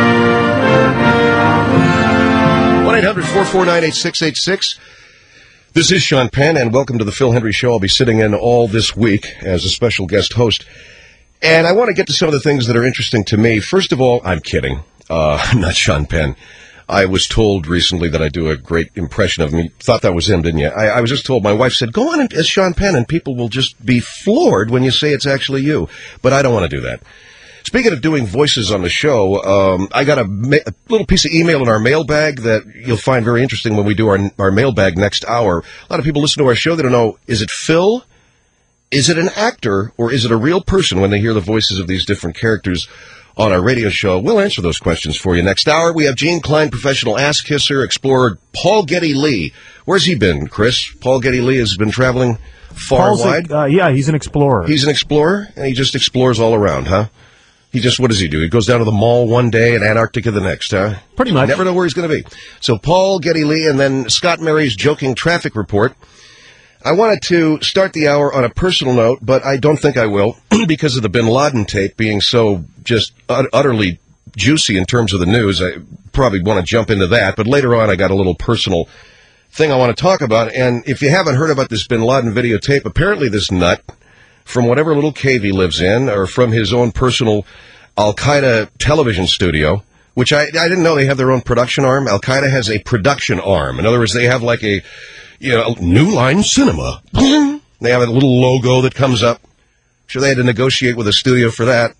1-800-449-8686. This is Sean Penn, and welcome to the Phil Hendry Show. I'll be sitting in all this week as a special guest host. And I want to get to some of the things that are interesting to me. First of all, I'm kidding. I'm not Sean Penn. I was told recently that I do a great impression of him. You thought that was him, didn't you? I was just told, my wife said, go on as Sean Penn, and people will just be floored when you say it's actually you. But I don't want to do that. Speaking of doing voices on the show, I got a little piece of email in our mailbag that you'll find very interesting when we do our mailbag next hour. A lot of people listen to our show, they don't know, is it Phil? Is it an actor? Or is it a real person when they hear the voices of these different characters on our radio show? We'll answer those questions for you next hour. We have Gene Klein, professional ass-kisser, explorer Paul Getty Lee. Where's he been, Chris? Paul Getty Lee has been traveling far and wide? Yeah, he's an explorer. He's an explorer, and he just explores all around, huh? What does he do? He goes down to the mall one day and Antarctica the next, huh? Pretty much. Never know where he's going to be. So Paul Getty Lee, and then Scott Mary's joking traffic report. I wanted to start the hour on a personal note, but I don't think I will because of the Bin Laden tape being so just utterly juicy in terms of the news. I probably want to jump into that, but later on I got a little personal thing I want to talk about. And if you haven't heard about this Bin Laden videotape, apparently this nut, from whatever little cave he lives in, or from his own personal Al-Qaeda television studio, which I didn't know they have their own production arm. Al-Qaeda has a production arm. In other words, they have like a New Line Cinema. They have a little logo that comes up. Sure, they had to negotiate with a studio for that.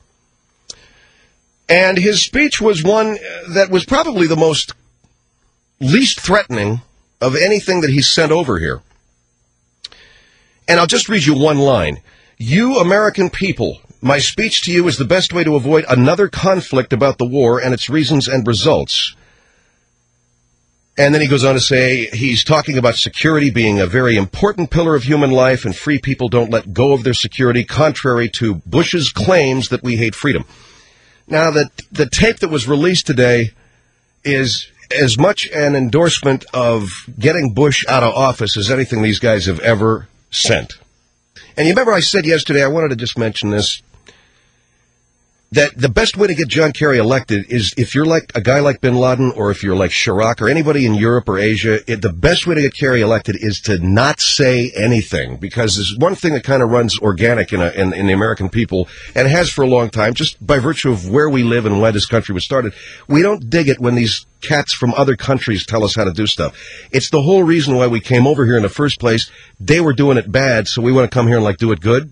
And his speech was one that was probably the most least threatening of anything that he sent over here. And I'll just read you one line. You American people, my speech to you is the best way to avoid another conflict about the war and its reasons and results. And then he goes on to say he's talking about security being a very important pillar of human life, and free people don't let go of their security, contrary to Bush's claims that we hate freedom. Now, the tape that was released today is as much an endorsement of getting Bush out of office as anything these guys have ever sent. And you remember I said yesterday, I wanted to just mention this, that the best way to get John Kerry elected is if you're like a guy like Bin Laden, or if you're like Chirac or anybody in Europe or Asia, the best way to get Kerry elected is to not say anything, because there's one thing that kind of runs organic in the American people, and has for a long time, just by virtue of where we live and why this country was started. We don't dig it when these cats from other countries tell us how to do stuff. It's the whole reason why we came over here in the first place. They were doing it bad, so we want to come here and do it good.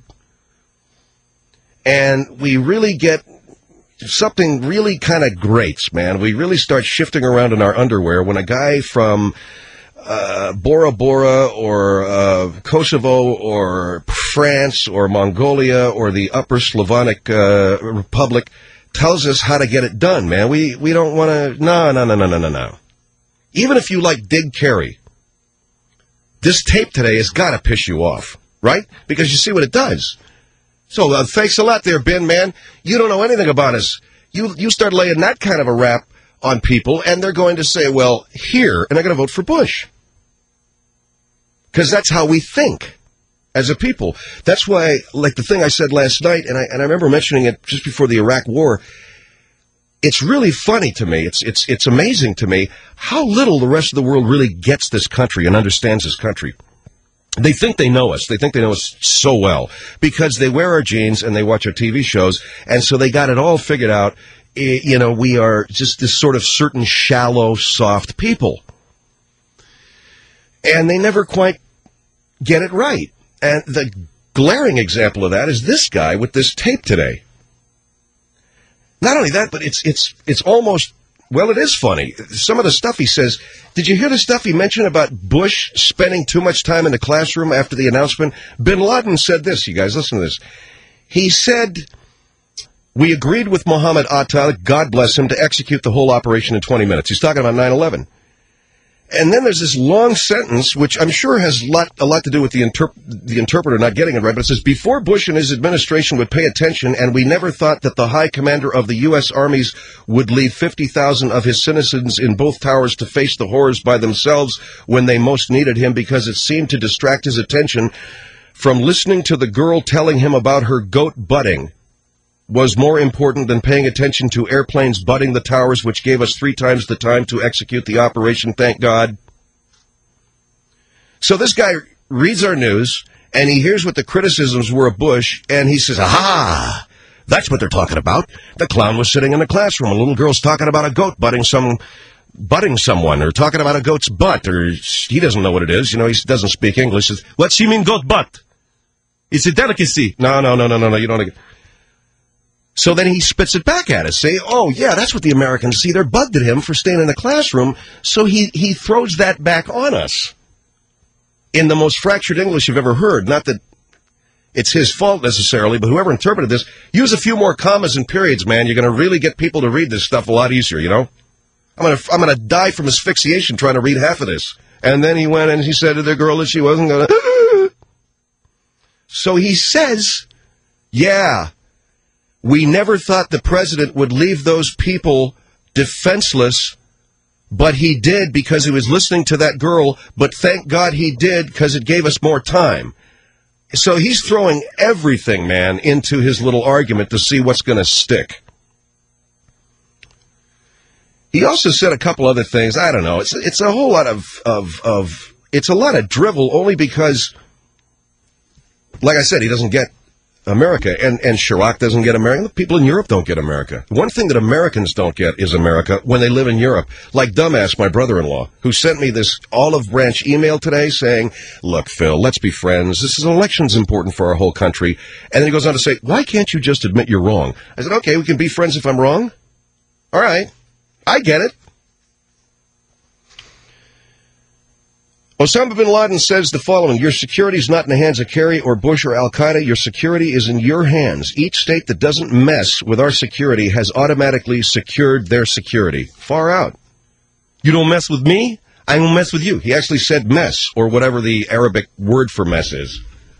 And we really get something really kind of grates, man. We really start shifting around in our underwear when a guy from Bora Bora or Kosovo or France or Mongolia or the Upper Slavonic Republic tells us how to get it done, man. We don't want to... No. Even if you like Dig Kerry, this tape today has got to piss you off, right? Because you see what it does. So thanks a lot there, Ben, man. You don't know anything about us. You start laying that kind of a rap on people, and they're going to say, well, here, and they're going to vote for Bush. Because that's how we think as a people. That's why, like the thing I said last night, and I remember mentioning it just before the Iraq War, it's really funny to me. It's amazing to me how little the rest of the world really gets this country and understands this country. They think they know us. They think they know us so well because they wear our jeans and they watch our TV shows, and so they got it all figured out. We are just this sort of certain shallow, soft people. And they never quite get it right. And the glaring example of that is this guy with this tape today. Not only that, but it's almost... Well, it is funny. Some of the stuff he says. Did you hear the stuff he mentioned about Bush spending too much time in the classroom after the announcement? Bin Laden said this, you guys, listen to this. He said, we agreed with Mohammed Atta, God bless him, to execute the whole operation in 20 minutes. He's talking about 9/11. And then there's this long sentence, which I'm sure has a lot to do with the interpreter not getting it right, but it says, before Bush and his administration would pay attention, and we never thought that the high commander of the U.S. armies would leave 50,000 of his citizens in both towers to face the horrors by themselves when they most needed him, because it seemed to distract his attention from listening to the girl telling him about her goat butting was more important than paying attention to airplanes butting the towers, which gave us 3 times the time to execute the operation, thank God. So this guy reads our news, and he hears what the criticisms were of Bush, and he says, aha, that's what they're talking about. The clown was sitting in the classroom. A little girl's talking about a goat butting some butting someone or talking about a goat's butt, or he doesn't know what it is. You know, he doesn't speak English. What's you mean goat butt? It's a delicacy. No, you don't. So then he spits it back at us, say, oh, yeah, that's what the Americans see. They're bugged at him for staying in the classroom, so he throws that back on us in the most fractured English you've ever heard. Not that it's his fault necessarily, but whoever interpreted this, use a few more commas and periods, man. You're going to really get people to read this stuff a lot easier, you know? I'm gonna die from asphyxiation trying to read half of this. And then he went and he said to the girl that she wasn't going to... So he says, yeah, we never thought the president would leave those people defenseless, but he did because he was listening to that girl, but thank God he did because it gave us more time. So he's throwing everything, man, into his little argument to see what's going to stick. He also said a couple other things. I don't know. It's a whole lot it's a lot of drivel only because, like I said, he doesn't get America, and Chirac doesn't get America. The people in Europe don't get America. One thing that Americans don't get is America when they live in Europe. Like Dumbass, my brother-in-law, who sent me this olive branch email today saying, look, Phil, let's be friends. This is election's important for our whole country. And then he goes on to say, why can't you just admit you're wrong? I said, okay, we can be friends if I'm wrong. All right. I get it. Osama bin Laden says the following: your security is not in the hands of Kerry or Bush or Al-Qaeda. Your security is in your hands. Each state that doesn't mess with our security has automatically secured their security. Far out. You don't mess with me, I won't mess with you. He actually said mess, or whatever the Arabic word for mess is.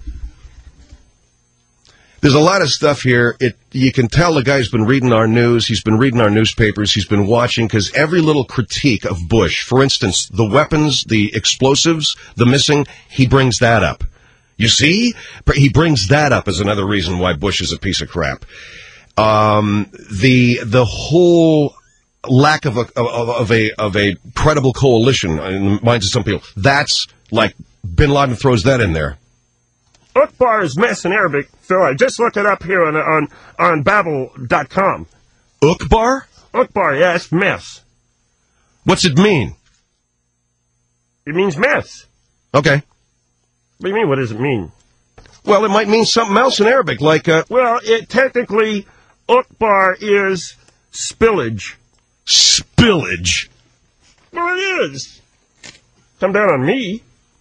There's a lot of stuff here. You can tell the guy's been reading our news. He's been reading our newspapers. He's been watching, because every little critique of Bush, for instance, the weapons, the explosives, the missing, he brings that up. You see? He brings that up as another reason why Bush is a piece of crap. The whole lack of a credible coalition in the minds of some people, that's like bin Laden throws that in there. Akbar is mess in Arabic, Phil. I just looked it up here on Babbel.com. Akbar? Akbar, yeah, it's mess. What's it mean? It means mess. Okay. What do you mean, what does it mean? Well, it might mean something else in Arabic, like... Well, technically, Akbar is spillage. Spillage? Well, it is. Come down on me.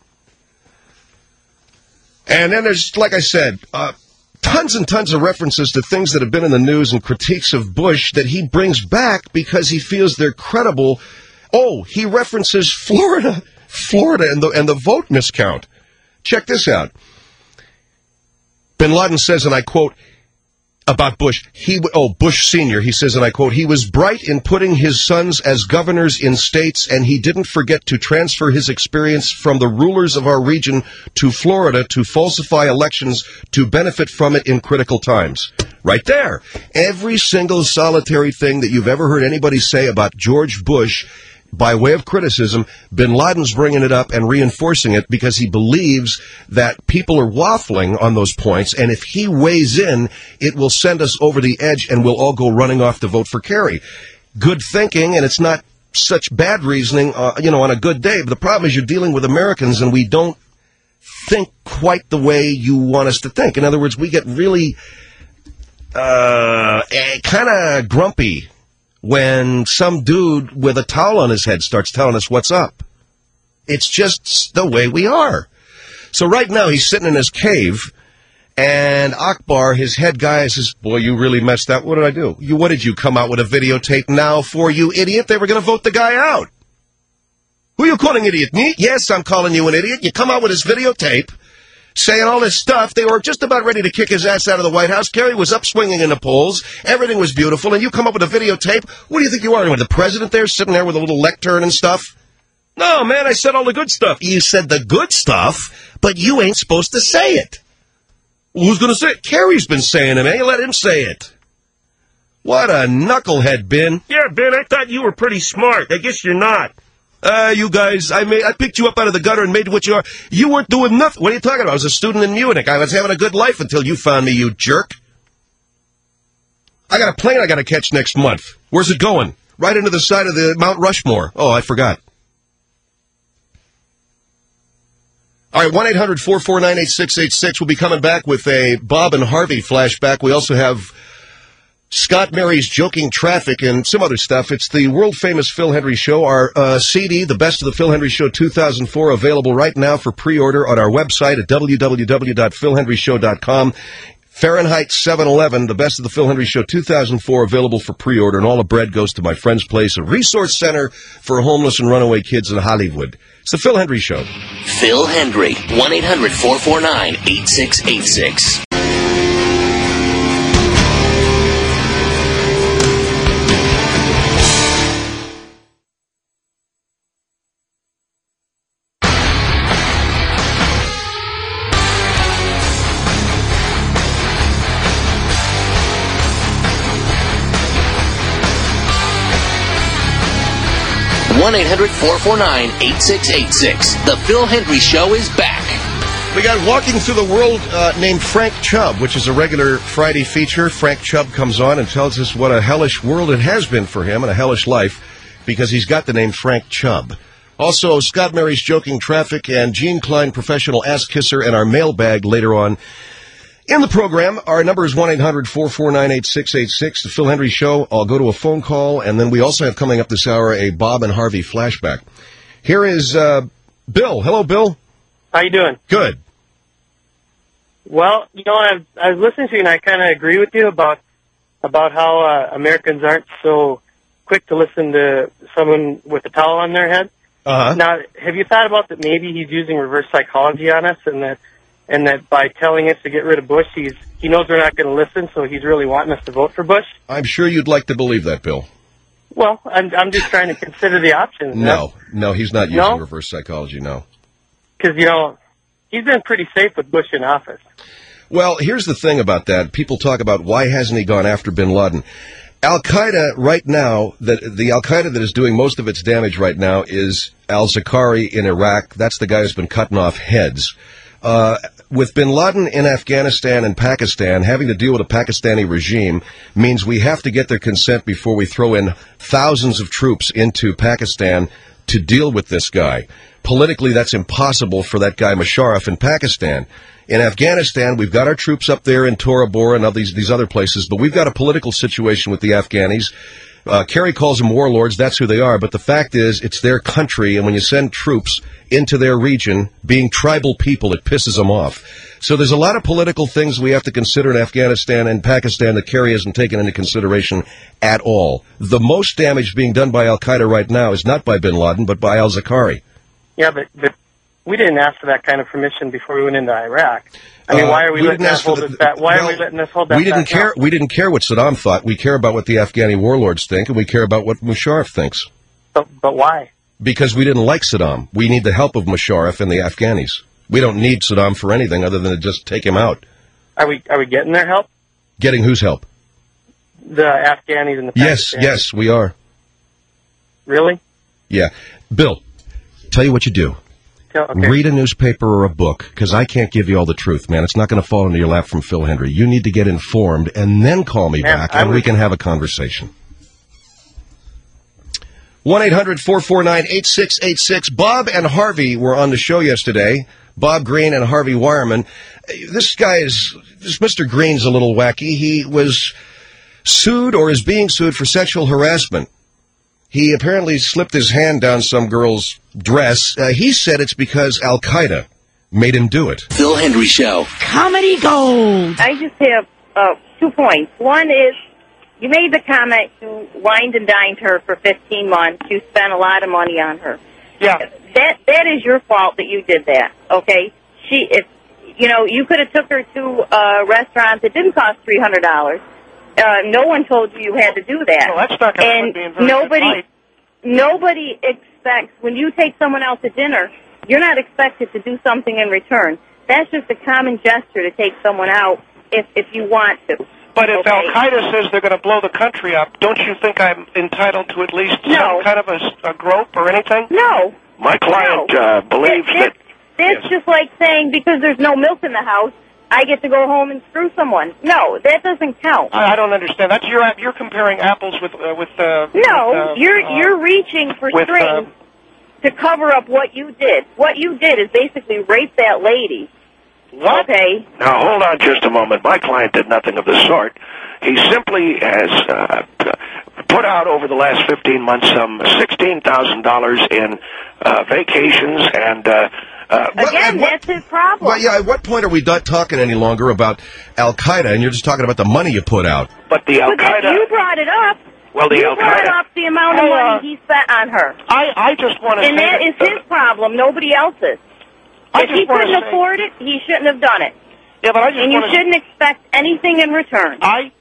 And then there's, like I said, tons and tons of references to things that have been in the news and critiques of Bush that he brings back because he feels they're credible. Oh, he references Florida and the vote miscount. Check this out. Bin Laden says, and I quote, about Bush, Bush Sr., he says, and I quote, he was bright in putting his sons as governors in states, and he didn't forget to transfer his experience from the rulers of our region to Florida to falsify elections to benefit from it in critical times. Right there. Every single solitary thing that you've ever heard anybody say about George Bush, by way of criticism, bin Laden's bringing it up and reinforcing it because he believes that people are waffling on those points, and if he weighs in, it will send us over the edge and we'll all go running off to vote for Kerry. Good thinking, and it's not such bad reasoning, on a good day, but the problem is you're dealing with Americans and we don't think quite the way you want us to think. In other words, we get really kind of grumpy when some dude with a towel on his head starts telling us what's up. It's just the way we are. So right now he's sitting in his cave, and Akbar, his head guy, says, boy, you really messed up. What did I do? What did you come out with a videotape now for, you idiot? They were going to vote the guy out. Who are you calling idiot? Me? Yes, I'm calling you an idiot. You come out with his videotape saying all this stuff. They were just about ready to kick his ass out of the White House. Kerry was up swinging in the polls. Everything was beautiful. And you come up with a videotape. What do you think you are? The president there sitting there with a little lectern and stuff? No, man, I said all the good stuff. You said the good stuff, but you ain't supposed to say it. Well, who's going to say it? Kerry's been saying it, man. Let him say it. What a knucklehead, Ben. Yeah, Ben, I thought you were pretty smart. I guess you're not. You guys, I picked you up out of the gutter and made what you are. You weren't doing nothing. What are you talking about? I was a student in Munich. I was having a good life until you found me, you jerk. I got a plane I got to catch next month. Where's it going? Right into the side of the Mount Rushmore. Oh, I forgot. All right, 1-800-449-8686. We'll be coming back with a Bob and Harvey flashback. We also have Scott Mary's Joking Traffic and some other stuff. It's the world-famous Phil Hendry Show. Our CD, The Best of the Phil Hendry Show 2004, available right now for pre-order on our website at www.philhendryshow.com. Fahrenheit 711, The Best of the Phil Hendry Show 2004, available for pre-order, and all the bread goes to my friend's place, a resource center for homeless and runaway kids in Hollywood. It's the Phil Hendry Show. Phil Hendry, 1-800-449-8686. 1-800-449-8686. The Phil Hendry Show is back. We got Walking Through the World named Frank Chubb, which is a regular Friday feature. Frank Chubb comes on and tells us what a hellish world it has been for him and a hellish life because he's got the name Frank Chubb. Also, Scott Mary's Joking Traffic and Gene Klein, Professional Ass Kisser, and our mailbag later on in the program. Our number is 1-800-449-8686. The Phil Hendry Show. I'll go to a phone call, and then we also have coming up this hour a Bob and Harvey flashback. Here is Bill. Hello, Bill. How you doing? Good. Well, you know, I was listening to you, and I kind of agree with you about how Americans aren't so quick to listen to someone with a towel on their head. Uh-huh. Now, have you thought about that maybe he's using reverse psychology on us, and that by telling us to get rid of Bush, he knows we're not going to listen, so he's really wanting us to vote for Bush? I'm sure you'd like to believe that, Bill. Well, I'm just trying to consider the options. No, he's not using reverse psychology, no. Because, you know, he's been pretty safe with Bush in office. Well, here's the thing about that. People talk about why hasn't he gone after bin Laden. Al-Qaeda right now, the Al-Qaeda that is doing most of its damage right now is al-Zakari in Iraq. That's the guy who's been cutting off heads. With bin Laden in Afghanistan and Pakistan, having to deal with a Pakistani regime means we have to get their consent before we throw in thousands of troops into Pakistan to deal with this guy. Politically, that's impossible for that guy Musharraf in Pakistan. In Afghanistan, we've got our troops up there in Tora Bora and these other places, but we've got a political situation with the Afghanis. Kerry calls them warlords. That's who they are. But the fact is, it's their country, and when you send troops into their region, being tribal people, it pisses them off. So there's a lot of political things we have to consider in Afghanistan and Pakistan that Kerry hasn't taken into consideration at all. The most damage being done by al-Qaeda right now is not by bin Laden, but by al-Zakari. Yeah, but we didn't ask for that kind of permission before we went into Iraq. I mean, why are we letting us hold us back? Why are we letting us hold that back? We didn't care what Saddam thought. We care about what the Afghani warlords think, and we care about what Musharraf thinks. But why? Because we didn't like Saddam. We need the help of Musharraf and the Afghanis. We don't need Saddam for anything other than to just take him out. Are we getting their help? Getting whose help? The Afghanis and the Pakistanis. Yes, we are. Really? Yeah. Bill, tell you what you do. Okay. Read a newspaper or a book, because I can't give you all the truth, man. It's not going to fall into your lap from Phil Hendry. You need to get informed, and then call me back, and we can have a conversation. 1-800-449-8686. Bob and Harvey were on the show yesterday. Bob Green and Harvey Wireman. This Mr. Green's a little wacky. He was sued or is being sued for sexual harassment. He apparently slipped his hand down some girl's dress. He said it's because Al-Qaeda made him do it. Phil Hendry Show. Comedy Gold. I just have 2 points. One is, you made the comment you wined and dined her for 15 months. You spent a lot of money on her. Yeah. That is your fault that you did that, okay? You could have took her to a restaurant that didn't cost $300. No one told you had to do that. Well, that's not going to be very nobody expects, when you take someone out to dinner, you're not expected to do something in return. That's just a common gesture to take someone out if you want to. But if Al-Qaeda says they're going to blow the country up, don't you think I'm entitled to at least some kind of a grope or anything? No. My client believes that... It's just like saying, because there's no milk in the house, I get to go home and screw someone. No, that doesn't count. I don't understand. That's you're comparing apples with No, you're reaching for strings to cover up what you did. What you did is basically rape that lady. What? Okay. Now, hold on just a moment. My client did nothing of the sort. He simply has put out over the last 15 months some $16,000 in vacations and... Again, that's his problem. Well, yeah, at what point are we not talking any longer about Al-Qaeda, and you're just talking about the money you put out? But the Al-Qaeda... You brought it up. Well, the you Al-Qaeda... brought up the amount of money he spent on her. I just want to say... And that is his problem, nobody else's. If he couldn't afford it, he shouldn't have done it. Yeah, but I just and you shouldn't expect anything in return.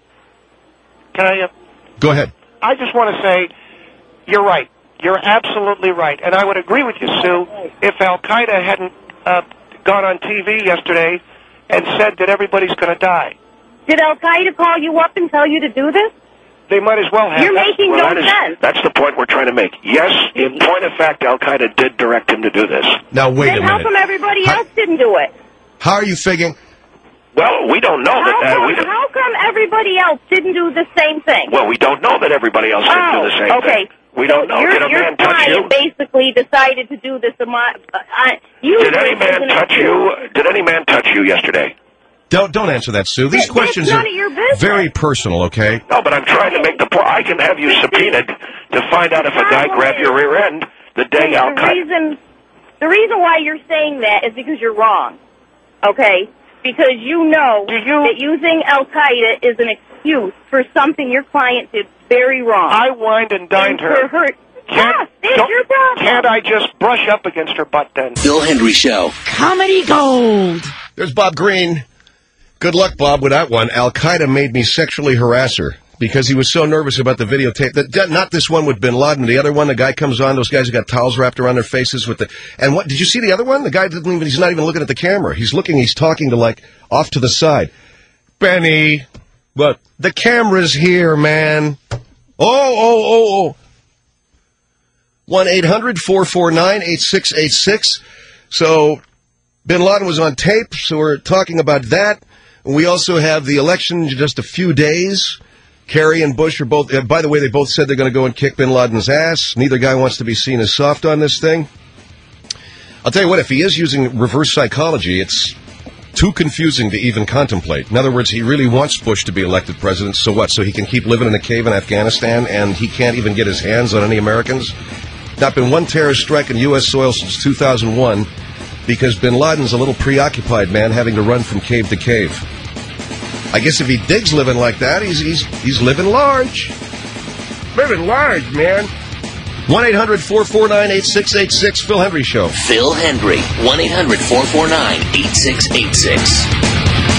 Can I... Go ahead. I just want to say, you're right. You're absolutely right. And I would agree with you, Sue, if Al-Qaeda hadn't gone on TV yesterday and said that everybody's going to die. Did Al-Qaeda call you up and tell you to do this? They might as well have. You're making no sense. That's the point we're trying to make. Yes, in point of fact, Al-Qaeda did direct him to do this. Now, wait a minute. Then how come everybody else didn't do it? How are you figuring? Well, we don't know that. How come everybody else didn't do the same thing? Well, we don't know that everybody else didn't do the same thing. We don't know. Did a man touch you? Your client basically decided to do this. Did any man touch you? Did any man touch you yesterday? Don't answer that, Sue. These questions are very personal, okay? No, but I'm trying to make the point. I can have you subpoenaed to find out if a guy grabbed your rear end the day Al-Qaeda... The reason why you're saying that is because you're wrong, okay? Because you know that using Al-Qaeda is an excuse for something your client did very wrong. I wined and dined her. Yes, that's your problem. Can't I just brush up against her butt then? Bill Henry Show. Comedy Gold. There's Bob Green. Good luck, Bob, with that one. Al-Qaeda made me sexually harass her because he was so nervous about the videotape. Not this one with Bin Laden. The other one, the guy comes on, those guys who got towels wrapped around their faces with the... And what, did you see the other one? The guy he's not even looking at the camera. He's talking to, off to the side. Benny, what? The camera's here, man. Oh. 1-800-449-8686. So, Bin Laden was on tape, so we're talking about that. We also have the election in just a few days. Kerry and Bush are both... by the way, they both said they're going to go and kick Bin Laden's ass. Neither guy wants to be seen as soft on this thing. I'll tell you what, if he is using reverse psychology, it's too confusing to even contemplate. In other words, he really wants Bush to be elected president, so what? So he can keep living in a cave in Afghanistan, and he can't even get his hands on any Americans? Not been one terrorist strike in U.S. soil since 2001, because Bin Laden's a little preoccupied, man, having to run from cave to cave. I guess if he digs living like that, he's living large. Living large, man. 1-800-449-8686, Phil Hendry Show. Phil Hendry, 1-800-449-8686.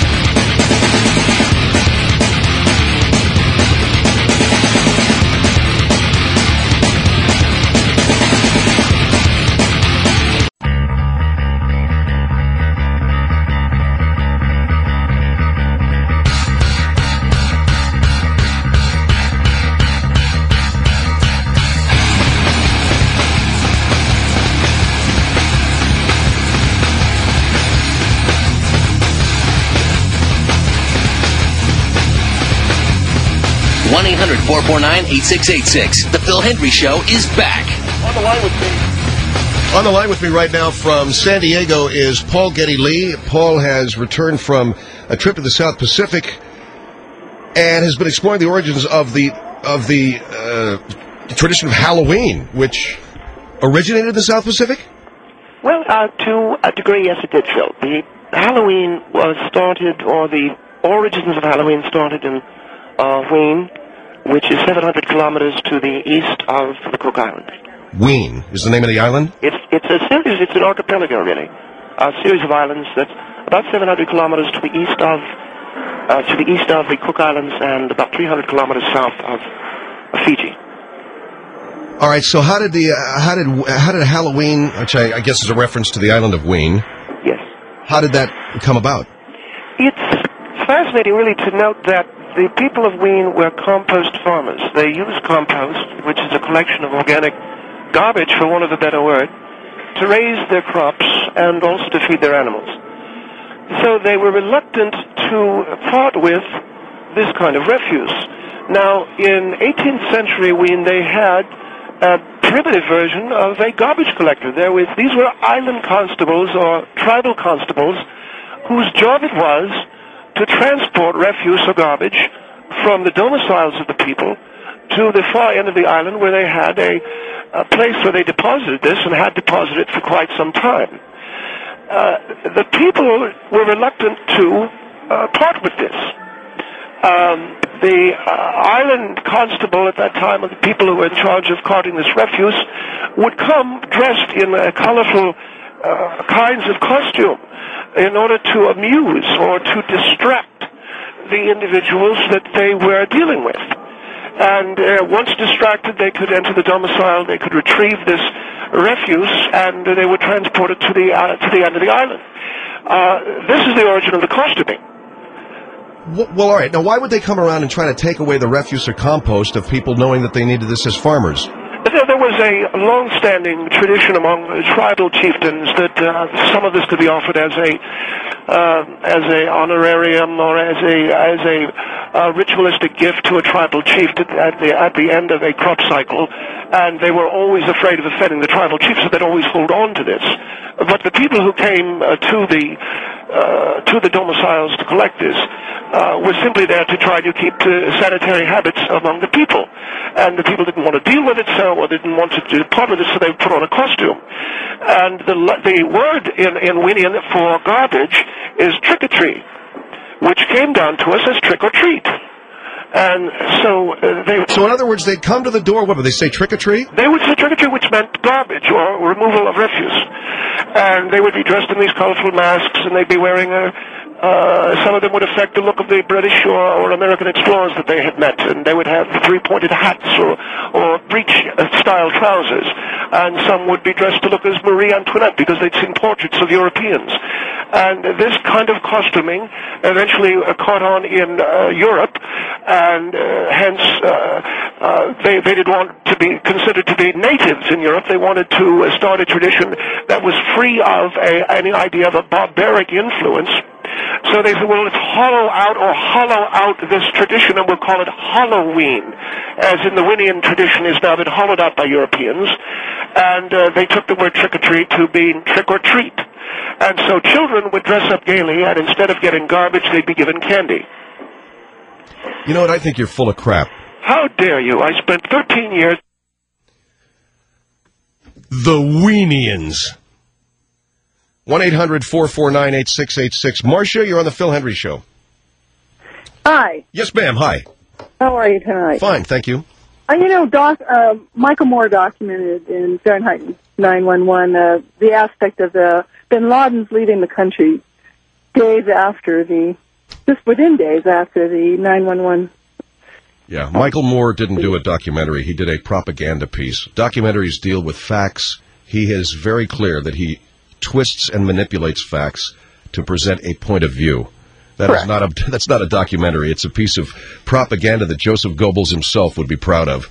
One 1-800-449-8686. The Phil Hendry Show is back. On the line with me. On the line with me right now from San Diego is Paul Getty Lee. Paul has returned from a trip to the South Pacific and has been exploring the origins of the tradition of Halloween, which originated in the South Pacific? Well, to a degree, yes, it did, Phil. The Halloween was started, or the origins of Halloween started in Wien, which is 700 kilometers to the east of the Cook Islands. Wien is the name of the island? It's a series. It's an archipelago, really. A series of islands that's about 700 kilometers to the east of the Cook Islands and about 300 kilometers south of Fiji. All right. So how did Halloween, which I guess is a reference to the island of Wien? Yes. How did that come about? It's fascinating, really, to note that the people of Wien were compost farmers. They used compost, which is a collection of organic garbage, for want of a better word, to raise their crops and also to feed their animals. So they were reluctant to part with this kind of refuse. Now, in 18th century Wien, they had a primitive version of a garbage collector. These were island constables or tribal constables whose job it was to transport refuse or garbage from the domiciles of the people to the far end of the island where they had a place where they deposited this and had deposited it for quite some time. The people were reluctant to part with this. The island constable at that time, and the people who were in charge of carting this refuse, would come dressed in colorful kinds of costume in order to amuse or to distract the individuals that they were dealing with. And once distracted, they could enter the domicile, they could retrieve this refuse, and they would transport it to the end of the island. This is the origin of the costuming. Well, all right. Now, why would they come around and try to take away the refuse or compost of people knowing that they needed this as farmers? There was a long-standing tradition among tribal chieftains that some of this could be offered as a honorarium or as a ritualistic gift to a tribal chief at the end of a crop cycle, and they were always afraid of offending the tribal chief, so they'd always hold on to this. But the people who came to the domiciles to collect this were simply there to try to keep sanitary habits among the people. And the people didn't want to deal with it, or didn't want to part with it, so they put on a costume. And the word in Winian for garbage is trick-or-treat, which came down to us as trick-or-treat. And so So in other words, they'd come to the door, what would they say, trick-or-treat? They would say trick-or-treat, which meant garbage or removal of refuse. And they would be dressed in these colorful masks, and they'd be wearing some of them would affect the look of the British or American explorers that they had met, and they would have three-pointed hats or breech-style trousers, and some would be dressed to look as Marie Antoinette because they'd seen portraits of Europeans. And this kind of costuming eventually caught on in Europe, and hence they didn't want to be considered to be natives in Europe. They wanted to start a tradition that was free of any idea of a barbaric influence. So they said, well, let's hollow out this tradition, and we'll call it Halloween, as in the Winian tradition has now been hollowed out by Europeans. And they took the word trick-or-treat to mean trick-or-treat. And so children would dress up gaily, and instead of getting garbage, they'd be given candy. You know what? I think you're full of crap. How dare you? I spent 13 years... The Weenians. 1-800-449-8686. Marcia, you're on the Phil Hendry Show. Hi. Yes, ma'am. Hi. How are you tonight? Fine, thank you. Michael Moore documented in Fahrenheit 9/11 the aspect of bin Laden's leaving the country within days after the 9/11. Yeah, Michael Moore didn't do a documentary. He did a propaganda piece. Documentaries deal with facts. He is very clear that he twists and manipulates facts to present a point of view. That's not a documentary. It's a piece of propaganda that Joseph Goebbels himself would be proud of.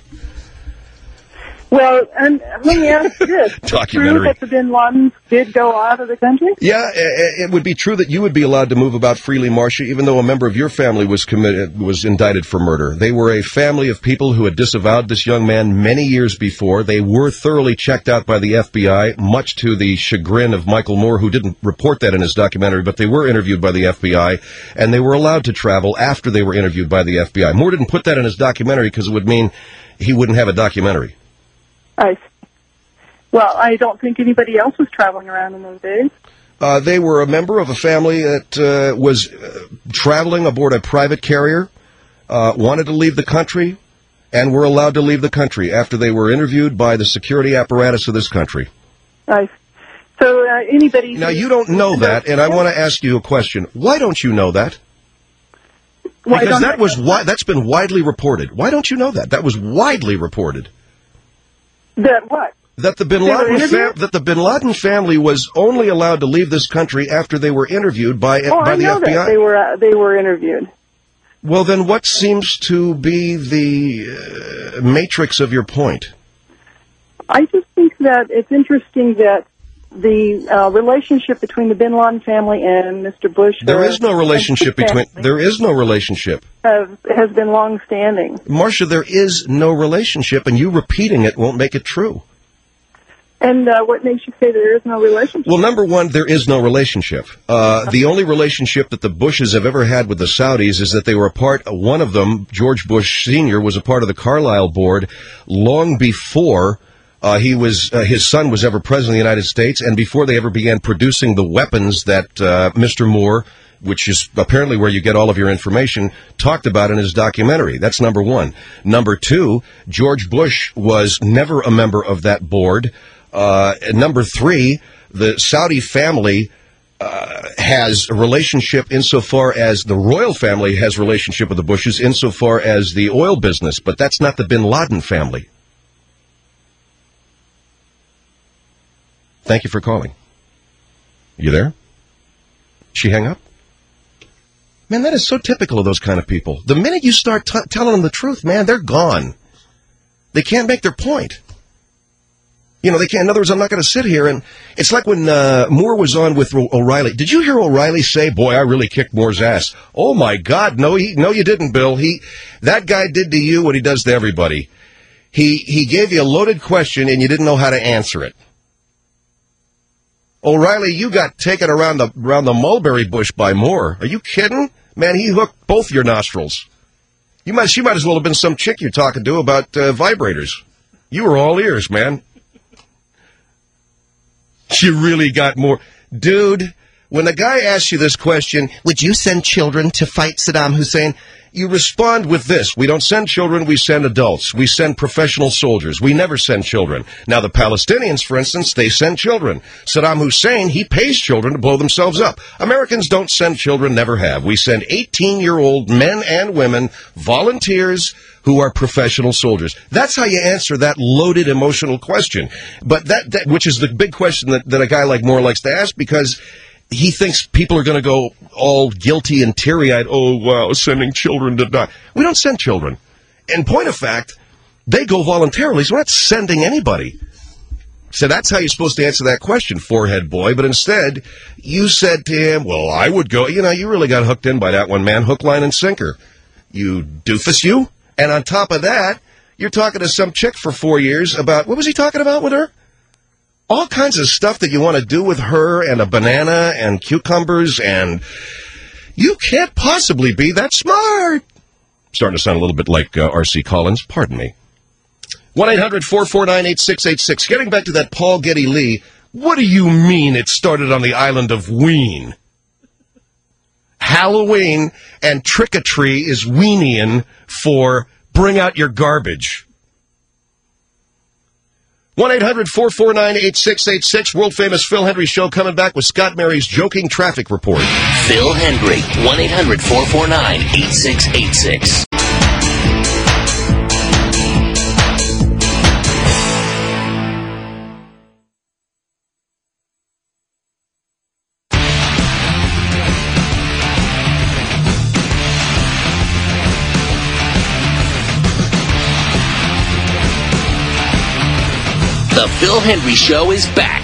Well, and let me ask you this. Documentary. Is it true that the bin Ladens did go out of the country? Yeah, it would be true that you would be allowed to move about freely, Marcia, even though a member of your family was indicted for murder. They were a family of people who had disavowed this young man many years before. They were thoroughly checked out by the FBI, much to the chagrin of Michael Moore, who didn't report that in his documentary, but they were interviewed by the FBI, and they were allowed to travel after they were interviewed by the FBI. Moore didn't put that in his documentary because it would mean he wouldn't have a documentary. Well, I don't think anybody else was traveling around in those days. They were a member of a family that was traveling aboard a private carrier, wanted to leave the country, and were allowed to leave the country after they were interviewed by the security apparatus of this country. So anybody... Now, you don't know that, and I want to ask you a question. Why don't you know that? Because that's been widely reported. Why don't you know that? That was widely reported. That what? That the bin Laden family was only allowed to leave this country after they were interviewed by the FBI. That. They were interviewed. Well, then what seems to be the matrix of your point? I just think that it's interesting that the relationship between the Bin Laden family and Mr. Bush. There is no relationship between. There is no relationship. Has been long-standing. Marcia, there is no relationship, and you repeating it won't make it true. And what makes you say there is no relationship? Well, number one, there is no relationship. The only relationship that the Bushes have ever had with the Saudis is that they were a part. One of them, George Bush Sr., was a part of the Carlyle board long before his son was ever president of the United States, and before they ever began producing the weapons that Mr. Moore, which is apparently where you get all of your information, talked about in his documentary. That's number one. Number two, George Bush was never a member of that board. Number three, the Saudi family has a relationship insofar as the royal family has a relationship with the Bushes insofar as the oil business, but that's not the Bin Laden family. Thank you for calling. You there? She hang up? Man, that is so typical of those kind of people. The minute you start telling them the truth, man, they're gone. They can't make their point. You know, they can't. In other words, I'm not going to sit here and... It's like when Moore was on with O'Reilly. Did you hear O'Reilly say, boy, I really kicked Moore's ass? Oh, my God. No, you didn't, Bill. That guy did to you what he does to everybody. He gave you a loaded question and you didn't know how to answer it. O'Reilly, you got taken around the mulberry bush by Moore. Are you kidding? Man, he hooked both your nostrils. She might as well have been some chick you're talking to about vibrators. You were all ears, man. She really got more. Dude, when the guy asks you this question, would you send children to fight Saddam Hussein? You respond with this. We don't send children, we send adults. We send professional soldiers. We never send children. Now, the Palestinians, for instance, they send children. Saddam Hussein, he pays children to blow themselves up. Americans don't send children, never have. We send 18-year-old men and women, volunteers, who are professional soldiers. That's how you answer that loaded emotional question. But that which is the big question that a guy like Moore likes to ask, because he thinks people are going to go all guilty and teary-eyed, oh, wow, sending children to die. We don't send children. In point of fact, they go voluntarily, so we're not sending anybody. So that's how you're supposed to answer that question, forehead boy. But instead, you said to him, well, I would go. You know, you really got hooked in by that one, man. Hook, line, and sinker. You doofus, you. And on top of that, you're talking to some chick for 4 years about, what was he talking about with her? All kinds of stuff that you want to do with her and a banana and cucumbers, and you can't possibly be that smart. Starting to sound a little bit like R.C. Collins. Pardon me. 1-800-449-8686. Getting back to that Paul Getty Lee, what do you mean it started on the island of Ween? Halloween and Trick-or-Tree is Weenian for bring out your garbage. 1-800-449-8686. World-famous Phil Hendry Show coming back with Scott Mary's joking traffic report. Phil Hendry, 1-800-449-8686. The Phil Hendry Show is back.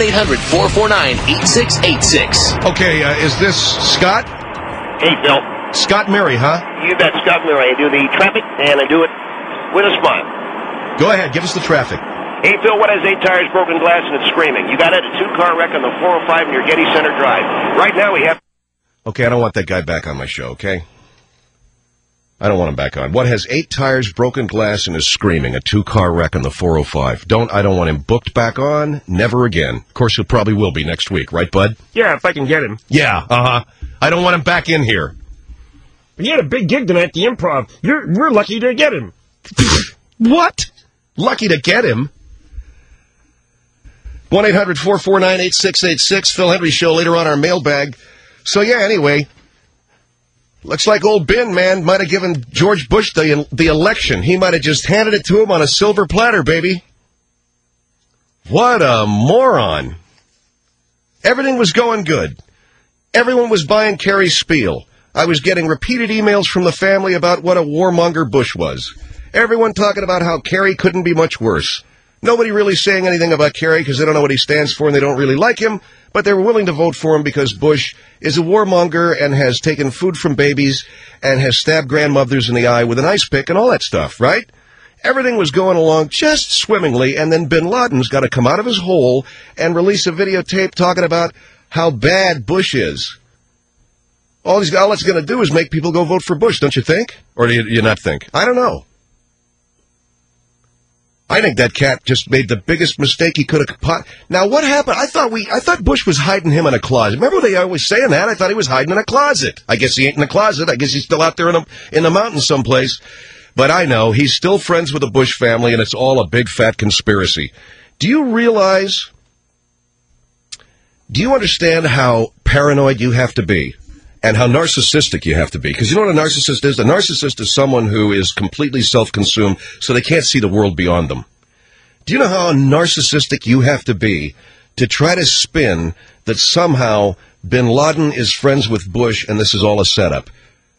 1-800-449-8686. Okay, is this Scott? Hey, Phil. Scott Mary, huh? You bet, Scott Murray. I do the traffic, and I do it with a smile. Go ahead, give us the traffic. Hey, Phil, what has 8 tires, broken glass, and it's screaming? You got it, a 2-car wreck on the 405 near Getty Center Drive. Right now we have... Okay, I don't want that guy back on my show, okay? I don't want him back on. What has 8 tires, broken glass, and is screaming? A 2-car wreck on the 405. I don't want him booked back on. Never again. Of course, he probably will be next week, right, bud? Yeah, if I can get him. Yeah, I don't want him back in here. He had a big gig tonight at the Improv. We're lucky to get him. What? Lucky to get him? 1-800-449-8686. Phil Hendry Show later on our mailbag. So, yeah, anyway... Looks like old Ben, man, might have given George Bush the election. He might have just handed it to him on a silver platter, baby. What a moron. Everything was going good. Everyone was buying Kerry's spiel. I was getting repeated emails from the family about what a warmonger Bush was. Everyone talking about how Kerry couldn't be much worse. Nobody really saying anything about Kerry because they don't know what he stands for and they don't really like him, but they were willing to vote for him because Bush is a warmonger and has taken food from babies and has stabbed grandmothers in the eye with an ice pick and all that stuff, right? Everything was going along just swimmingly, and then bin Laden's got to come out of his hole and release a videotape talking about how bad Bush is. All it's going to do is make people go vote for Bush, don't you think? Or do you not think? I don't know. I think that cat just made the biggest mistake he could have. Now, what happened? I thought Bush was hiding him in a closet. Remember they always saying that? I thought he was hiding in a closet. I guess he ain't in a closet. I guess he's still out there in the mountains someplace. But I know he's still friends with the Bush family, and it's all a big fat conspiracy. Do you realize? Do you understand how paranoid you have to be? And how narcissistic you have to be. Because you know what a narcissist is? A narcissist is someone who is completely self-consumed, so they can't see the world beyond them. Do you know how narcissistic you have to be to try to spin that somehow bin Laden is friends with Bush and this is all a setup?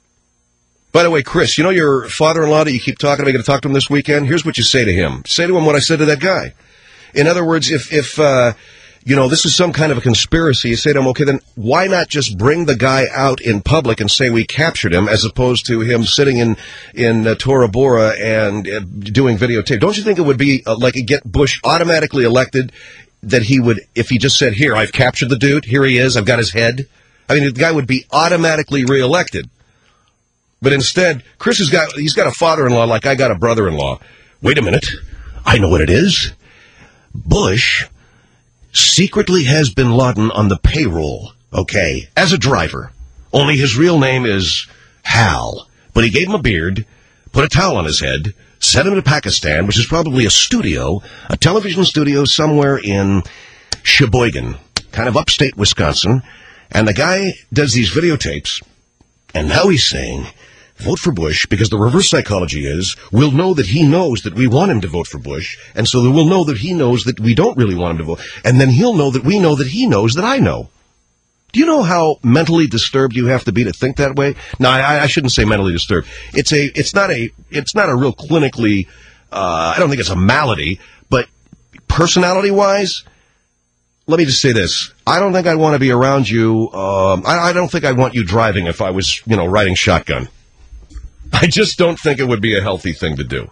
By the way, Chris, you know your father-in-law that you keep talking about, you're going to talk to him this weekend? Here's what you say to him. Say to him what I said to that guy. In other words, if this is some kind of a conspiracy, you say to him, okay, then why not just bring the guy out in public and say we captured him as opposed to him sitting in Tora Bora and doing videotape? Don't you think it would be like get Bush automatically elected that he would, if he just said, here, I've captured the dude, here he is, I've got his head? I mean, the guy would be automatically reelected. But instead, Chris he's got a father-in-law like I got a brother-in-law. Wait a minute. I know what it is. Bush secretly has bin Laden on the payroll, okay, as a driver. Only his real name is Hal. But he gave him a beard, put a towel on his head, sent him to Pakistan, which is probably a television studio somewhere in Sheboygan, kind of upstate Wisconsin. And the guy does these videotapes, and now he's saying, vote for Bush, because the reverse psychology is, we'll know that he knows that we want him to vote for Bush, and so we'll know that he knows that we don't really want him to vote, and then he'll know that we know that he knows that I know. Do you know how mentally disturbed you have to be to think that way? No, I shouldn't say mentally disturbed. It's not a real clinically, I don't think it's a malady, but personality-wise, let me just say this. I don't think I'd want to be around you, I don't think I'd want you driving if I was, riding shotgun. I just don't think it would be a healthy thing to do.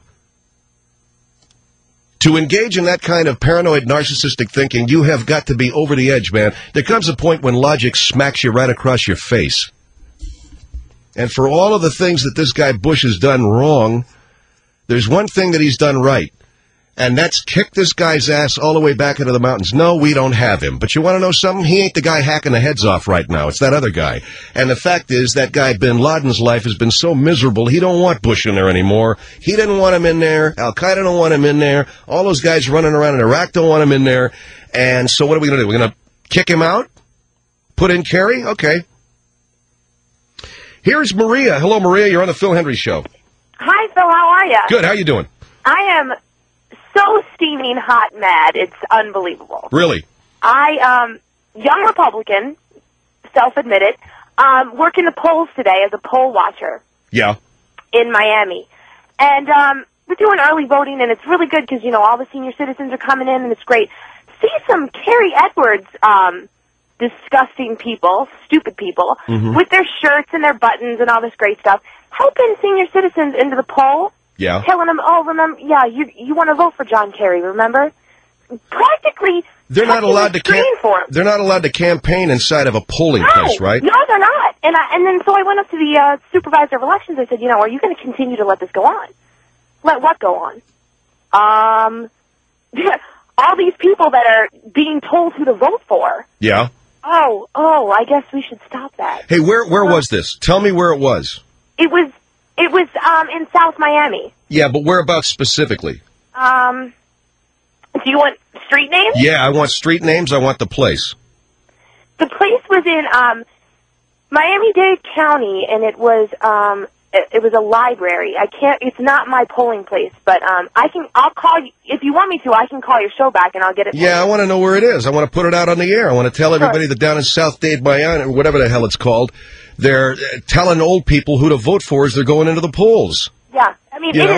To engage in that kind of paranoid, narcissistic thinking, you have got to be over the edge, man. There comes a point when logic smacks you right across your face. And for all of the things that this guy Bush has done wrong, there's one thing that he's done right. And that's kick this guy's ass all the way back into the mountains. No, we don't have him. But you want to know something? He ain't the guy hacking the heads off right now. It's that other guy. And the fact is, that guy bin Laden's life has been so miserable, he don't want Bush in there anymore. He didn't want him in there. Al-Qaeda don't want him in there. All those guys running around in Iraq don't want him in there. And so what are we going to do? We're going to kick him out? Put in Kerry? Okay. Here's Maria. Hello, Maria. You're on the Phil Hendry Show. Hi, Phil. How are you? Good. How you doing? I am so steaming hot mad. It's unbelievable. Really? Young Republican, self-admitted, working the polls today as a poll watcher. Yeah. In Miami. And we're doing early voting, and it's really good because, all the senior citizens are coming in, and it's great. See some Carrie Edwards disgusting people, stupid people, with their shirts and their buttons and all this great stuff, helping senior citizens into the poll. Yeah. Telling them, remember, you want to vote for John Kerry, remember? Practically, they're not allowed to They're not allowed to campaign inside of a polling place, right? No, they're not. And then so I went up to the supervisor of elections. I said, are you going to continue to let this go on? Let what go on? All these people that are being told who to vote for. Yeah. Oh, I guess we should stop that. Hey, where was this? Tell me where it was. It was in South Miami. Yeah, but whereabouts specifically? Do you want street names? Yeah, I want street names. I want the place. The place was in Miami-Dade County, and it was a library. It's not my polling place, but I'll call you if you want me to. I can call your show back and I'll get it. Yeah, I want to know where it is. I want to put it out on the air. I want to tell everybody that down in South Dade, Miami, or whatever the hell it's called, they're telling old people who to vote for as they're going into the polls. Yeah, I mean,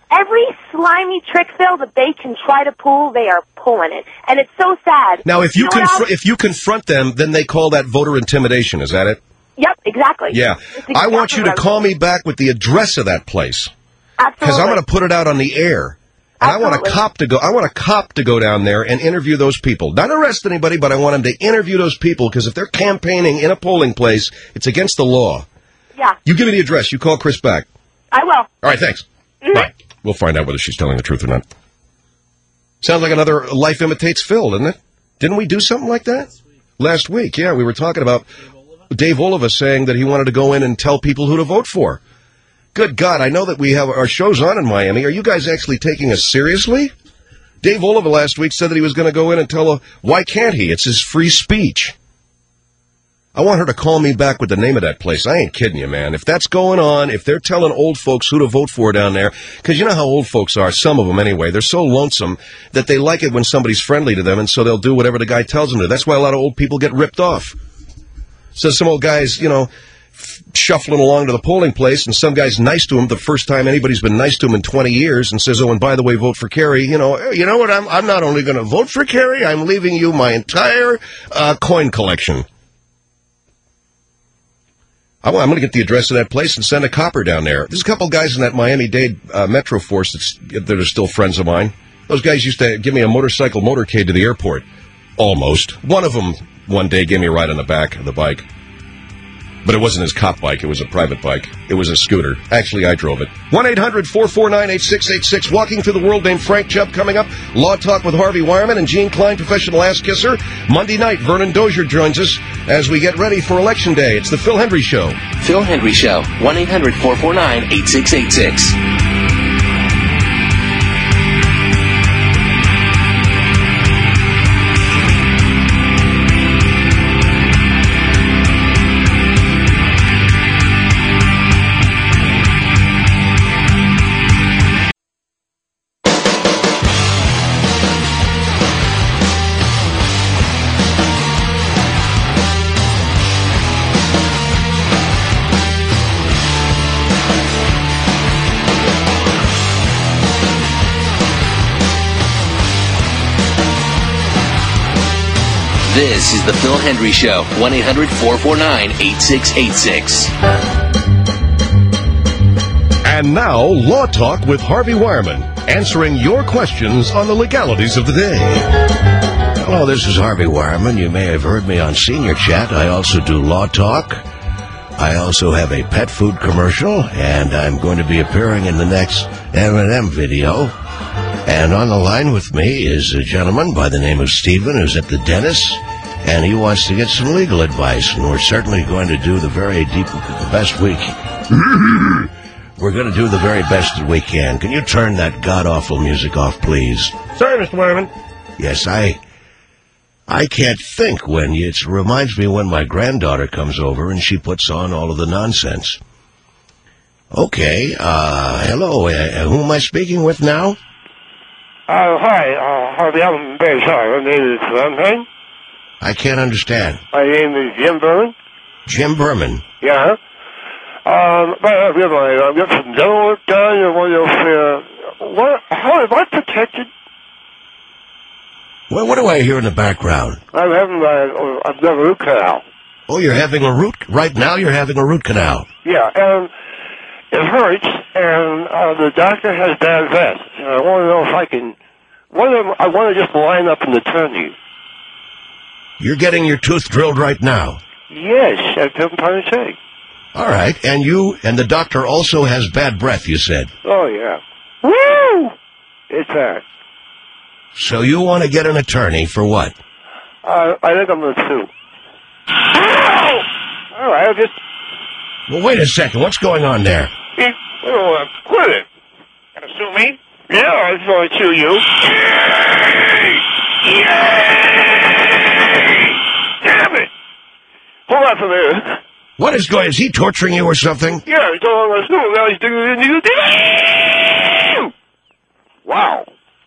every slimy trick, Phil, that they can try to pull, they are pulling it. And it's so sad. Now, if You know what else? if you confront them, then they call that voter intimidation. Is that it? Yep, exactly. Yeah. It's exactly I want you to what I'm call me back with the address of that place. Because Absolutely. I'm going to put it out on the air. And I want a cop to go down there and interview those people. Not arrest anybody, but I want him to interview those people, because if they're campaigning in a polling place, it's against the law. Yeah. You give me the address. You call Chris back. I will. All right, thanks. Bye. We'll find out whether she's telling the truth or not. Sounds like another Life Imitates Phil, doesn't it? Didn't we do something like that? Last week, yeah. We were talking about Dave Oliva saying that he wanted to go in and tell people who to vote for. Good God, I know that we have our shows on in Miami. Are you guys actually taking us seriously? Dave Oliva last week said that he was going to go in and tell her, why can't he? It's his free speech. I want her to call me back with the name of that place. I ain't kidding you, man. If that's going on, if they're telling old folks who to vote for down there, because you know how old folks are, some of them anyway, they're so lonesome that they like it when somebody's friendly to them, and so they'll do whatever the guy tells them to. That's why a lot of old people get ripped off. So some old guy's, shuffling along to the polling place, and some guy's nice to him the first time anybody's been nice to him in 20 years, and says, oh, and by the way, vote for Kerry. You know what, I'm not only going to vote for Kerry, I'm leaving you my entire coin collection. I'm going to get the address of that place and send a copper down there. There's a couple guys in that Miami-Dade Metro Force that are still friends of mine. Those guys used to give me a motorcycle motorcade to the airport. Almost. One of them one day gave me a ride on the back of the bike. But it wasn't his cop bike. It was a private bike. It was a scooter. Actually, I drove it. 1-800-449-8686. Walking through the world named Frank Chubb coming up. Law Talk with Harvey Wireman and Gene Klein, professional ass kisser. Monday night, Vernon Dozier joins us as we get ready for Election Day. It's the Phil Hendry Show. Phil Hendry Show. 1-800-449-8686. This is the Phil Hendry Show. 1-800-449-8686. And now, Law Talk with Harvey Wireman, answering your questions on the legalities of the day. Hello, this is Harvey Wireman. You may have heard me on Senior Chat. I also do Law Talk. I also have a pet food commercial, and I'm going to be appearing in the next M&M video. And on the line with me is a gentleman by the name of Stephen, who's at the dentist, and he wants to get some legal advice. And we're certainly going to do the best we can. We're going to do the very best that we can. Can you turn that god-awful music off, please? Sorry, Mr. Wireman. Yes, I can't think when. It reminds me when my granddaughter comes over and she puts on all of the nonsense. Okay, hello, who am I speaking with now? Hi, Harvey, I'm very sorry. My name is Berman. I can't understand. My name is Jim Berman. Jim Berman? Yeah. I've got some dental work done. How am I protected? Well, what do I hear in the background? I've got a root canal. Oh, you're having a right now you're having a root canal. Yeah, and it hurts, and the doctor has bad breath. And I want to know if I can. I want to just line up and turn you. You're getting your tooth drilled right now. Yes, that's what I'm trying to say. All right, and the doctor also has bad breath, you said. Oh yeah. Woo! It's that. So you want to get an attorney for what? I think I'm going to sue. All right, I'll just. Well, wait a second. What's going on there? Quit it. Gonna sue me? Yeah, I'm going to sue you. Yay! Damn it! Hold on for a minute. What is going? Is he torturing you or something? Yeah, he's going to sue him. Now he's doing it. Wow.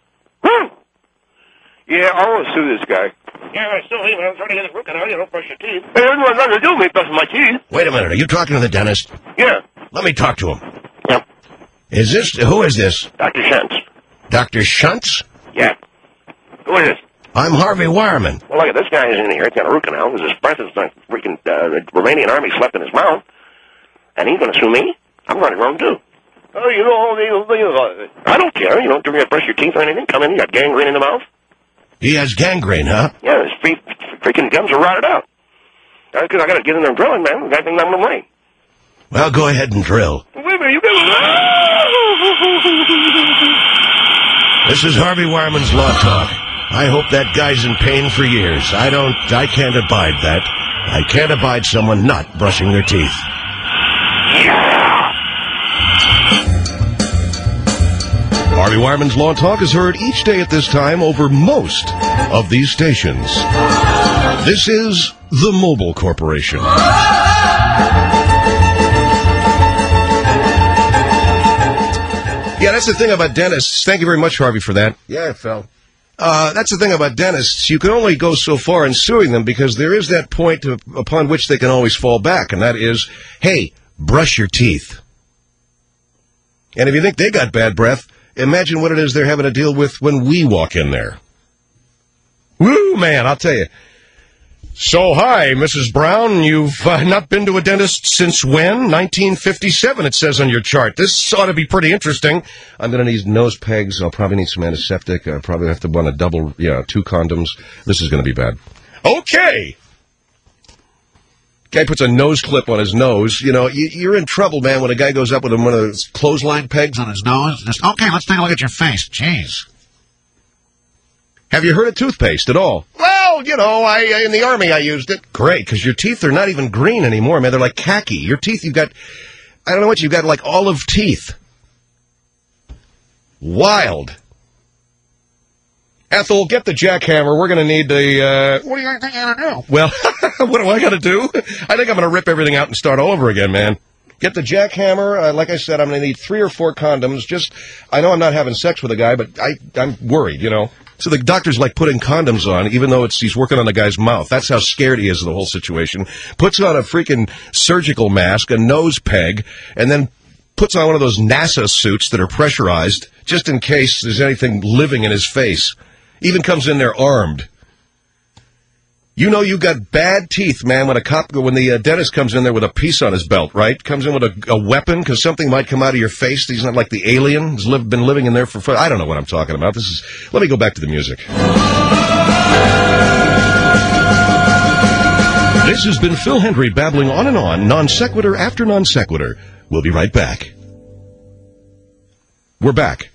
Yeah, I want to sue this guy. Yeah, I sue him. I'm trying to get a root canal. You don't brush your teeth. Hey, that's what nothing to do with brushing my teeth. Wait a minute. Are you talking to the dentist? Yeah. Let me talk to him. Yep. Who is this? Dr. Shentz. Dr. Shentz? Yeah. Who is this? I'm Harvey Wireman. Well, look at this guy is in here. He's got a root canal because his breath is like freaking, the Romanian army slept in his mouth. And he's going to sue me? I'm running wrong, too. Oh, you know, I don't care. You don't brush your teeth or anything. Come in, you got gangrene in the mouth. He has gangrene, huh? Yeah, his freaking gums are rotted out. Because I got to get in there and drill him, man. I think I'm the way. Well, go ahead and drill. Wait a minute, you got... This is Harvey Wireman's Law Talk. I hope that guy's in pain for years. I can't abide that. I can't abide someone not brushing their teeth. Harvey Wireman's Law Talk is heard each day at this time over most of these stations. This is the Mobile Corporation. Yeah, that's the thing about dentists. Thank you very much, Harvey, for that. Yeah, it fell. That's the thing about dentists. You can only go so far in suing them because there is that point upon which they can always fall back, and that is, hey, brush your teeth. And if you think they got bad breath, imagine what it is they're having to deal with when we walk in there. Woo, man, I'll tell you. So, hi, Mrs. Brown. You've not been to a dentist since when? 1957, it says on your chart. This ought to be pretty interesting. I'm going to need nose pegs. I'll probably need some antiseptic. I'll probably have to want a double, 2 condoms. This is going to be bad. Okay. Guy puts a nose clip on his nose. You know, you're in trouble, man, when a guy goes up with one of those clothesline pegs on his nose. Just, okay, let's take a look at your face. Jeez. Have you heard of toothpaste at all? Well, in the Army I used it. Great, because your teeth are not even green anymore, man. They're like khaki. Your teeth, you've got like olive teeth. Wild. Ethel, get the jackhammer. We're going to need the, What do you think you're going to do? Well, what do I got to do? I think I'm going to rip everything out and start all over again, man. Get the jackhammer. Like I said, I'm going to need 3 or 4 condoms. I know I'm not having sex with a guy, but I'm worried, So the doctor's like putting condoms on, even though he's working on the guy's mouth. That's how scared he is of the whole situation. Puts on a freaking surgical mask, a nose peg, and then puts on one of those NASA suits that are pressurized, just in case there's anything living in his face. Even comes in there armed. You know you got bad teeth, man, when the dentist comes in there with a piece on his belt, right? Comes in with a weapon, because something might come out of your face. He's not like the alien. He's been living in there for... I don't know what I'm talking about. Let me go back to the music. This has been Phil Hendry babbling on and on, non sequitur after non sequitur. We'll be right back. We're back.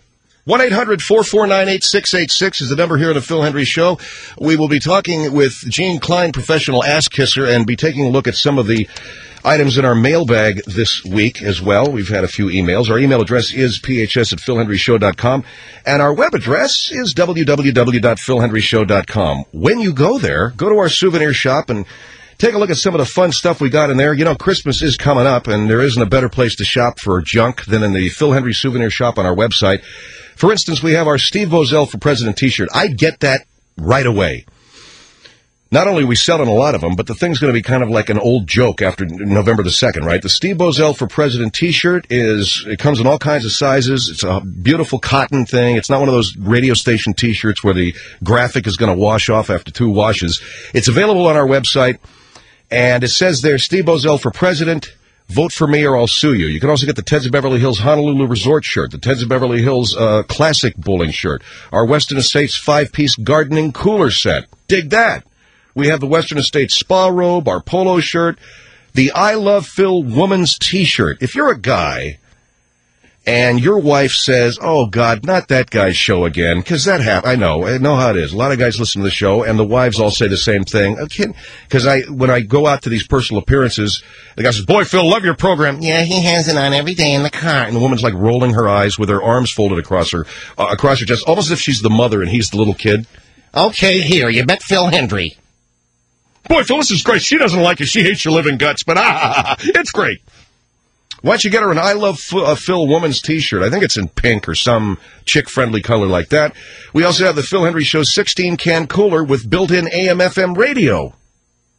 1-800-449-8686 is the number here on the Phil Hendry Show. We will be talking with Gene Klein, professional ass kisser, and be taking a look at some of the items in our mailbag this week as well. We've had a few emails. Our email address is phs@philhendryshow.com, and our web address is www.philhendryshow.com. When you go there, go to our souvenir shop and take a look at some of the fun stuff we got in there. Christmas is coming up, and there isn't a better place to shop for junk than in the Phil Hendry souvenir shop on our website. For instance, we have our Steve Bozell for President t-shirt. I'd get that right away. Not only are we selling a lot of them, but the thing's going to be kind of like an old joke after November the 2nd, right? The Steve Bozell for President t-shirt it comes in all kinds of sizes. It's a beautiful cotton thing. It's not one of those radio station t-shirts where the graphic is going to wash off after 2 washes. It's available on our website, and it says there, Steve Bozell for President. Vote for me or I'll sue you. You can also get the Teds of Beverly Hills Honolulu Resort shirt, the Teds of Beverly Hills Classic Bowling shirt, our Western Estates 5-piece gardening cooler set. Dig that. We have the Western Estates spa robe, our polo shirt, the I Love Phil woman's t-shirt. If you're a guy and your wife says, oh, God, not that guy's show again, because that happens. I know how it is. A lot of guys listen to the show, and the wives all say the same thing. Because when I go out to these personal appearances, the guy says, boy, Phil, love your program. Yeah, he has it on every day in the car. And the woman's like rolling her eyes with her arms folded across her chest, almost as if she's the mother and he's the little kid. Okay, here, you bet Phil Hendry. Boy, Phil, this is great. She doesn't like you. She hates your living guts, but it's great. Why don't you get her an I Love Phil woman's t-shirt? I think it's in pink or some chick-friendly color like that. We also have the Phil Hendry Show 16-can cooler with built-in AM/FM radio.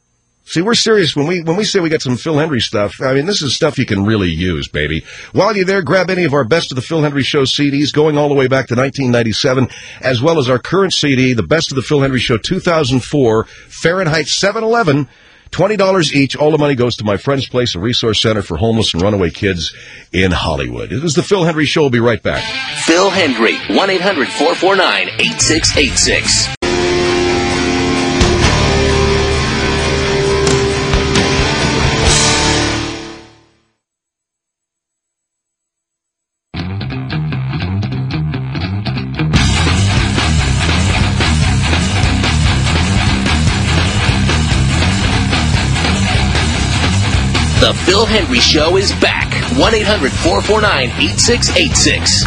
See, we're serious when we say we got some Phil Hendrie stuff. I mean, this is stuff you can really use, baby. While you're there, grab any of our Best of the Phil Hendrie Show CDs going all the way back to 1997, as well as our current CD, the Best of the Phil Hendrie Show 2004, Fahrenheit 711, $20 each. All the money goes to my friend's place, a resource center for homeless and runaway kids in Hollywood. It is the Phil Hendrie Show. We'll be right back. Phil Hendrie, 1-800-449-8686. The Phil Hendrie Show is back. 1-800-449-8686.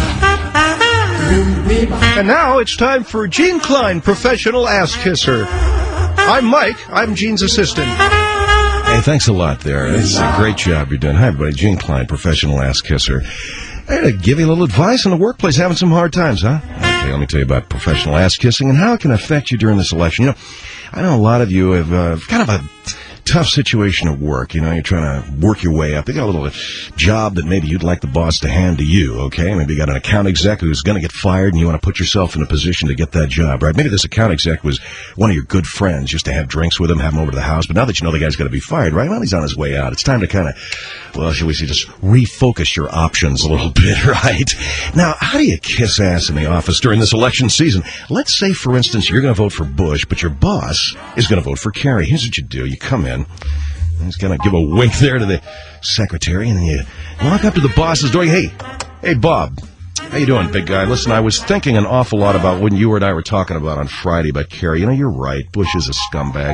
And now it's time for Gene Klein, Professional Ass Kisser. I'm Mike. I'm Gene's assistant. Hey, thanks a lot there. It's a great job you're doing. Hi, everybody. Gene Klein, Professional Ass Kisser. I had to give you a little advice in the workplace, having some hard times, huh? Okay, let me tell you about professional ass kissing and how it can affect you during this election. You know, I know a lot of you have kind of a tough situation at work. You know, you're trying to work your way up. They got a little job that maybe you'd like the boss to hand to you, okay? Maybe you got an account exec who's going to get fired and you want to put yourself in a position to get that job, right? Maybe this account exec was one of your good friends, just to have drinks with him, have him over to the house. But now that you know the guy's going to be fired, right? Well, he's on his way out. It's time to kind of, well, shall we say, just refocus your options a little bit, right? Now, how do you kiss ass in the office during this election season? Let's say, for instance, you're going to vote for Bush, but your boss is going to vote for Kerry. Here's what you do. You come in. He's going to give a wink there to the secretary, and then you walk up to the boss's door. Hey, Bob, how you doing, big guy? Listen, I was thinking an awful lot about when you and I were talking about on Friday about Kerry. You know, you're right. Bush is a scumbag.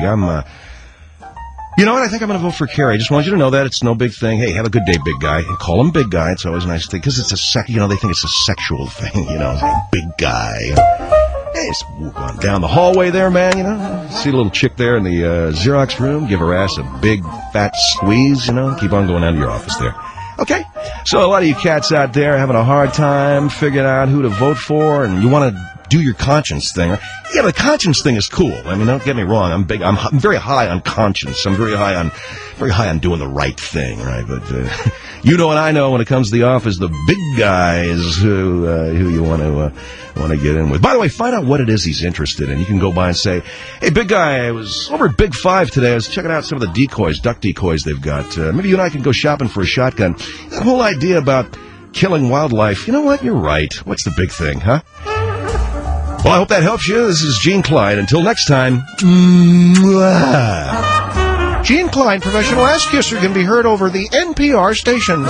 You know what? I think I'm going to vote for Kerry. I just want you to know that. It's no big thing. Hey, have a good day, big guy. And call him big guy. It's always nice to think, because it's a they think it's a sexual thing, you know, big guy. Hey, just walk on down the hallway there, man, you know. See the little chick there in the Xerox room. Give her ass a big, fat squeeze, you know. Keep on going down to your office there. Okay? So a lot of you cats out there having a hard time figuring out who to vote for, and you want to do your conscience thing. Yeah, the conscience thing is cool. I mean, don't get me wrong. I'm very high on conscience. I'm very high on doing the right thing, right? But you know and I know when it comes to the office, the big guys who you want to get in with. By the way, find out what it is he's interested in. You can go by and say, hey, big guy, I was over at Big Five today. I was checking out some of the decoys, duck decoys they've got. Maybe you and I can go shopping for a shotgun. That whole idea about killing wildlife, you know what? You're right. What's the big thing, huh? Well, I hope that helps you. This is Gene Klein. Until next time. Gene Klein, Professional Ass Kisser, can be heard over the NPR stations.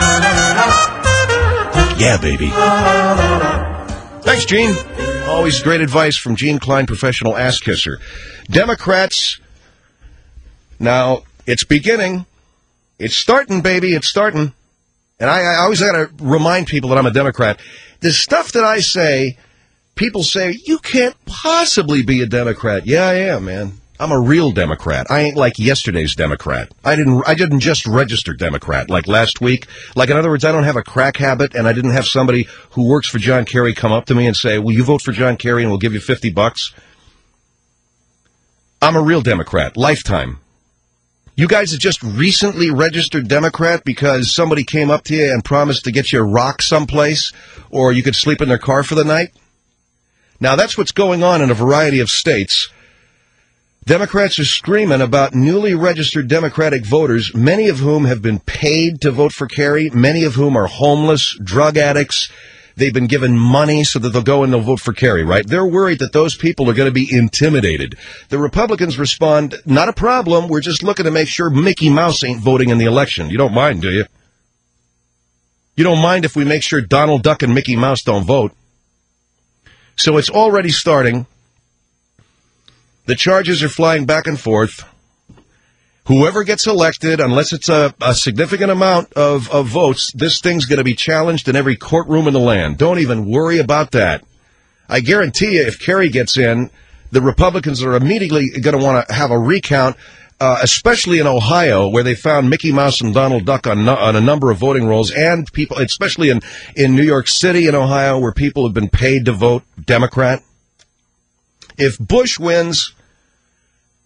Yeah, baby. Thanks, Gene. Always great advice from Gene Klein, Professional Ass Kisser. Democrats, now, it's beginning. It's starting, baby. It's starting. And I always got to remind people that I'm a Democrat. The stuff that I say, people say, you can't possibly be a Democrat. Yeah, I am, man. I'm a real Democrat. I ain't like yesterday's Democrat. I didn't just register Democrat like last week. Like, in other words, I don't have a crack habit, and I didn't have somebody who works for John Kerry come up to me and say, will you vote for John Kerry and we'll give you $50? I'm a real Democrat. Lifetime. You guys have just recently registered Democrat because somebody came up to you and promised to get you a rock someplace, or you could sleep in their car for the night? Now, that's what's going on in a variety of states. Democrats are screaming about newly registered Democratic voters, many of whom have been paid to vote for Kerry, many of whom are homeless, drug addicts. They've been given money so that they'll go and they'll vote for Kerry, right? They're worried that those people are going to be intimidated. The Republicans respond, not a problem, we're just looking to make sure Mickey Mouse ain't voting in the election. You don't mind, do you? You don't mind if we make sure Donald Duck and Mickey Mouse don't vote? So it's already starting. The charges are flying back and forth. Whoever gets elected, unless it's a significant amount of votes, this thing's going to be challenged in every courtroom in the land. Don't even worry about that. I guarantee you, if Kerry gets in, the Republicans are immediately going to want to have a recount, especially in Ohio, where they found Mickey Mouse and Donald Duck on a number of voting rolls, and people, especially in New York City and Ohio, where people have been paid to vote Democrat. If Bush wins,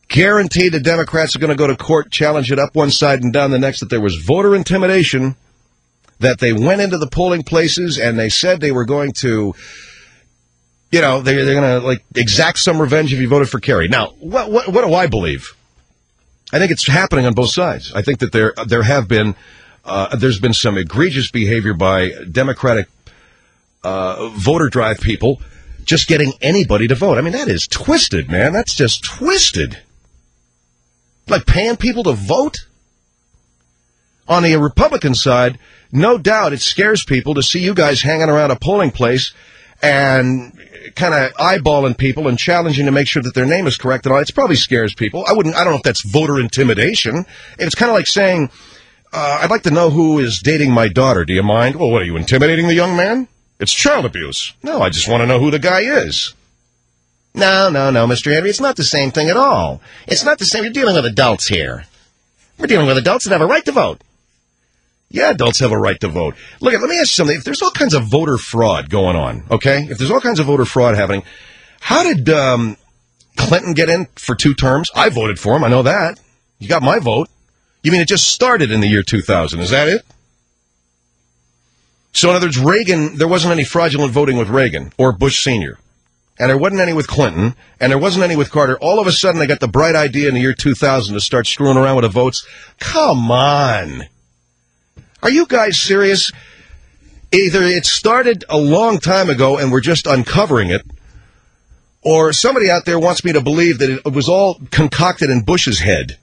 guaranteed the Democrats are going to go to court, challenge it up one side and down the next, that there was voter intimidation, that they went into the polling places and they said they were going to, you know, they're going to, like, exact some revenge if you voted for Kerry. Now, what do I believe? I think it's happening on both sides. I think that there's been some egregious behavior by Democratic voter drive people just getting anybody to vote. I mean, that is twisted, man. That's just twisted. Like paying people to vote? On the Republican side, no doubt it scares people to see you guys hanging around a polling place and kind of eyeballing people and challenging to make sure that their name is correct and all. It probably scares people. I don't know if that's voter intimidation. It's kind of like saying, I'd like to know who is dating my daughter. Do you mind? Well, what, are you intimidating the young man? It's child abuse. No, I just want to know who the guy is. No, Mr. Henry, it's not the same thing at all. It's not the same. You're dealing with adults here. We're dealing with adults that have a right to vote. Yeah, adults have a right to vote. Look, let me ask you something. If there's all kinds of voter fraud going on, okay? If there's all kinds of voter fraud happening, how did Clinton get in for 2 terms? I voted for him. I know that. You got my vote. You mean it just started in the year 2000? Is that it? So in other words, Reagan, there wasn't any fraudulent voting with Reagan or Bush Sr., and there wasn't any with Clinton, and there wasn't any with Carter. All of a sudden, they got the bright idea in the year 2000 to start screwing around with the votes. Come on. Are you guys serious? Either it started a long time ago and we're just uncovering it, or somebody out there wants me to believe that it was all concocted in Bush's head.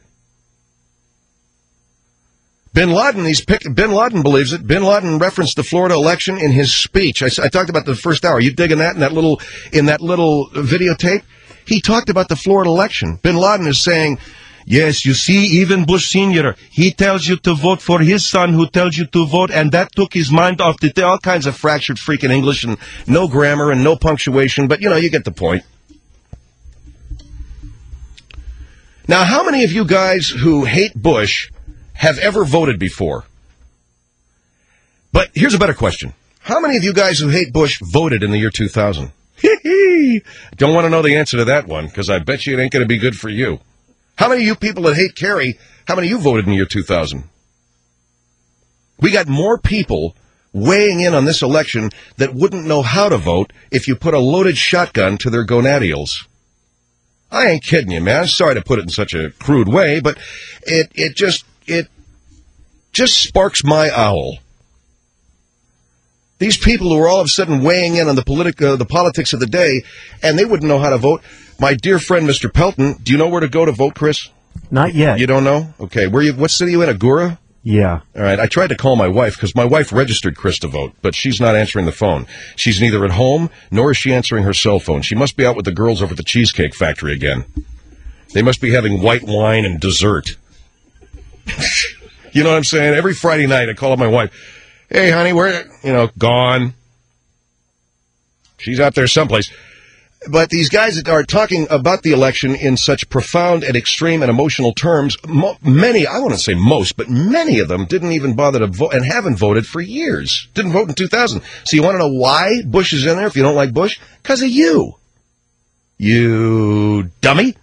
Bin Laden believes it. Bin Laden referenced the Florida election in his speech. I talked about the first hour. Are you digging that in that little videotape? He talked about the Florida election. Bin Laden is saying, yes, you see, even Bush Sr., he tells you to vote for his son who tells you to vote, and that took his mind off all kinds of fractured freaking English and no grammar and no punctuation, but, you know, you get the point. Now, how many of you guys who hate Bush have ever voted before? But here's a better question. How many of you guys who hate Bush voted in the year 2000? Don't want to know the answer to that one, because I bet you it ain't going to be good for you. How many of you people that hate Kerry, how many of you voted in the year 2000? We got more people weighing in on this election that wouldn't know how to vote if you put a loaded shotgun to their gonadials. I ain't kidding you, man. I'm sorry to put it in such a crude way, but it just sparks my owl. These people who are all of a sudden weighing in on the politics of the day, and they wouldn't know how to vote. My dear friend, Mr. Pelton, do you know where to go to vote, Chris? Not yet. You don't know? Okay. What city are you in, Agoura? Yeah. All right. I tried to call my wife because my wife registered Chris to vote, but she's not answering the phone. She's neither at home nor is she answering her cell phone. She must be out with the girls over at the Cheesecake Factory again. They must be having white wine and dessert. You know what I'm saying? Every Friday night I call up my wife. Hey, honey, where, gone. She's out there someplace. But these guys that are talking about the election in such profound and extreme and emotional terms, many, I wouldn't say most, but many of them didn't even bother to vote and haven't voted for years. Didn't vote in 2000. So you want to know why Bush is in there if you don't like Bush? Because of you. You dummy.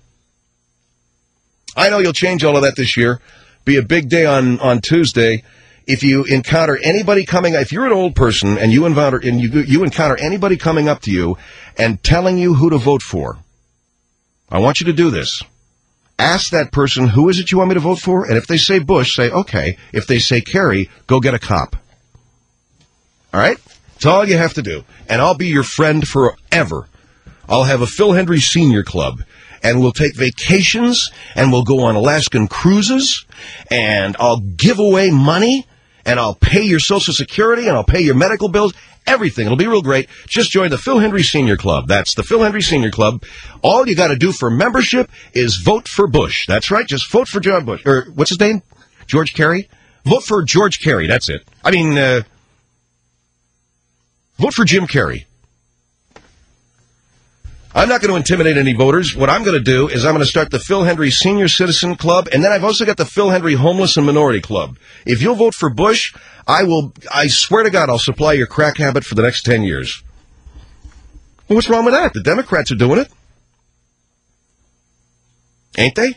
I know you'll change all of that this year. Be a big day on Tuesday. If you encounter anybody if you're an old person and you encounter anybody coming up to you and telling you who to vote for, I want you to do this. Ask that person, who is it you want me to vote for? And if they say Bush, say, okay. If they say Kerry, go get a cop. All right? That's all you have to do. And I'll be your friend forever. I'll have a Phil Hendry Senior Club. And we'll take vacations, and we'll go on Alaskan cruises, and I'll give away money, and I'll pay your Social Security, and I'll pay your medical bills, everything. It'll be real great. Just join the Phil Hendry Senior Club. That's the Phil Hendry Senior Club. All you got to do for membership is vote for Bush. That's right. Just vote for John Bush. Or what's his name? George Kerry? Vote for George Kerry. That's it. Vote for Jim Kerry. I'm not going to intimidate any voters. What I'm going to do is I'm going to start the Phil Hendry Senior Citizen Club, and then I've also got the Phil Hendry Homeless and Minority Club. If you'll vote for Bush, I swear to God, I'll supply your crack habit for the next 10 years. Well, what's wrong with that? The Democrats are doing it. Ain't they?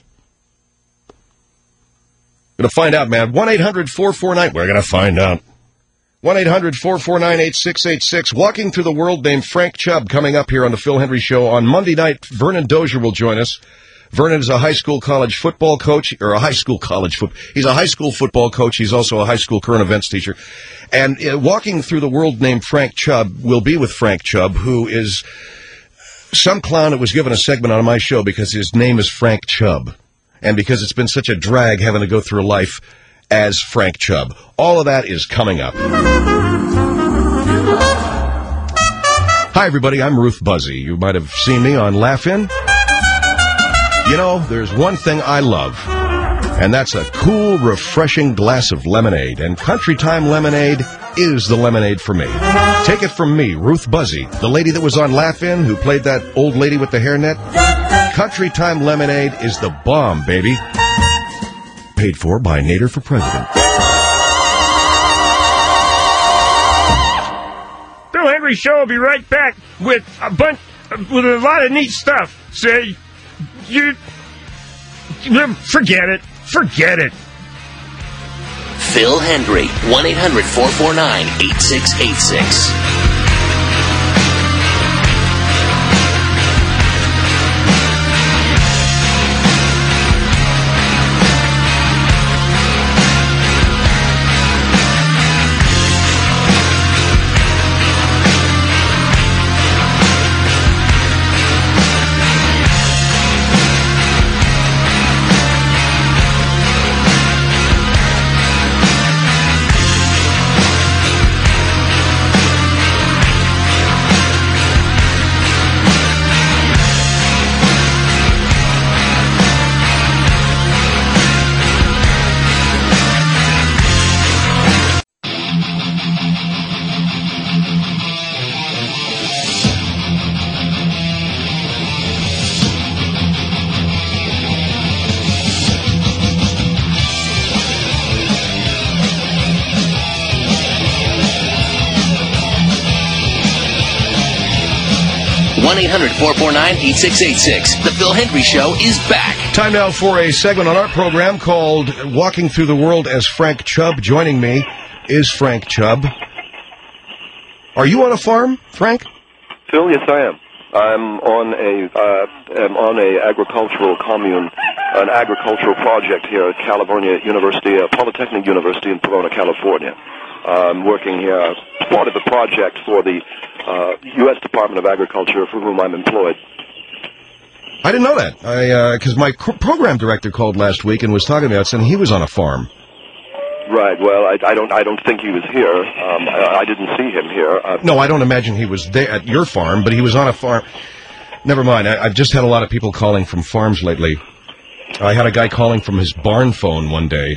Gonna find out, man. 1-800-449... We're gonna find out. 1-800-449-8686. Walking through the world named Frank Chubb coming up here on the Phil Hendry Show. On Monday night, Vernon Dozier will join us. Vernon is a high school college football coach, or a high school college football. He's a high school football coach. He's also a high school current events teacher. And walking through the world named Frank Chubb will be with Frank Chubb, who is some clown that was given a segment on my show because his name is Frank Chubb. And because it's been such a drag having to go through life as Frank Chubb. All of that is coming up. Hi, everybody. I'm Ruth Buzzy. You might have seen me on Laugh-In. You know, there's one thing I love, and that's a cool, refreshing glass of lemonade. And Country Time Lemonade is the lemonade for me. Take it from me, Ruth Buzzy, the lady that was on Laugh-In, who played that old lady with the hairnet. Country Time Lemonade is the bomb, baby. Paid for by Nader for President. Bill Henry Show will be right back with a lot of neat stuff. Say, forget it. Forget it. Phil Hendry, 1-800-449-8686. 1-800-449-8686. The Phil Hendry Show is back. Time now for a segment on our program called Walking Through the World as Frank Chubb. Joining me is Frank Chubb. Are you on a farm, Frank? Phil, yes, I am. I'm on a agricultural commune, an agricultural project here at California University, Polytechnic University in Pomona, California. I'm working here as part of the project for the U.S. Department of Agriculture, for whom I'm employed. I didn't know that. Because my program director called last week and was talking about it, saying he was on a farm. Right. Well, I don't think he was here. I didn't see him here. No, I don't imagine he was there at your farm, but he was on a farm. Never mind. I've just had a lot of people calling from farms lately. I had a guy calling from his barn phone one day.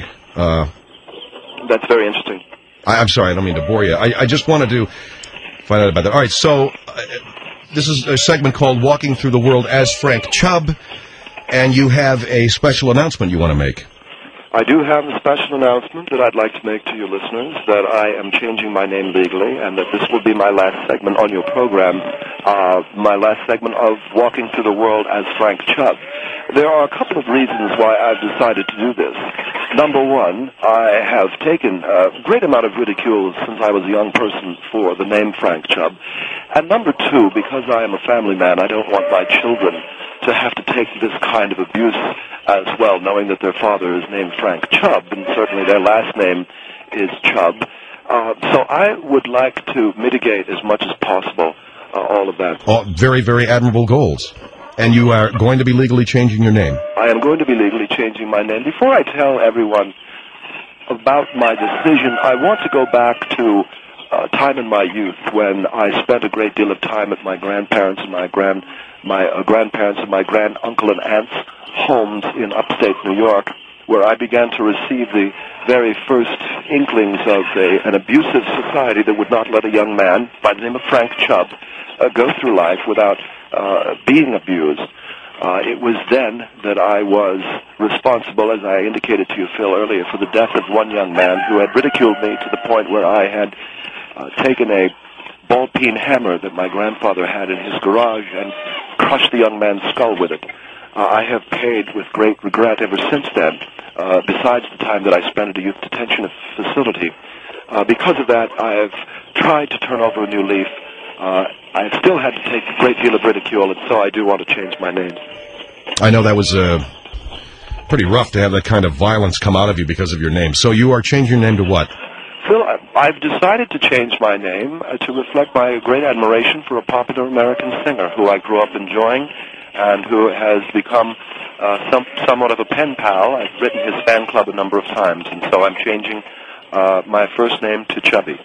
That's very interesting. I'm sorry, I don't mean to bore you. I just wanted to find out about that. All right, so this is a segment called Walking Through the World as Frank Chubb, and you have a special announcement you want to make. I do have a special announcement that I'd like to make to your listeners, that I am changing my name legally, and that this will be my last segment on your program, my last segment of Walking Through the World as Frank Chubb. There are a couple of reasons why I've decided to do this. Number one, I have taken a great amount of ridicule since I was a young person for the name Frank Chubb. And number two, because I am a family man, I don't want my children to have to take this kind of abuse as well, knowing that their father is named Frank Chubb, and certainly their last name is Chubb. So I would like to mitigate as much as possible all of that. Oh, very, very admirable goals. And you are going to be legally changing your name? I am going to be legally changing my name. Before I tell everyone about my decision, I want to go back to time in my youth when I spent a great deal of time at my grandparents and my grandparents and my grand uncle and aunt's homes in upstate New York, where I began to receive the very first inklings of an abusive society that would not let a young man by the name of Frank Chubb go through life without being abused. It was then that I was responsible, as I indicated to you, Phil, earlier, for the death of one young man who had ridiculed me to the point where I had taken a ball-peen hammer that my grandfather had in his garage and crushed the young man's skull with it. I have paid with great regret ever since then, besides the time that I spent at a youth detention facility. Because of that, I have tried to turn over a new leaf. I've still had to take a great deal of ridicule, and so I do want to change my name. I know that was pretty rough to have that kind of violence come out of you because of your name. So you are changing your name to what? Phil, I've decided to change my name to reflect my great admiration for a popular American singer who I grew up enjoying and who has become somewhat of a pen pal. I've written his fan club a number of times, and so I'm changing my first name to Chubby.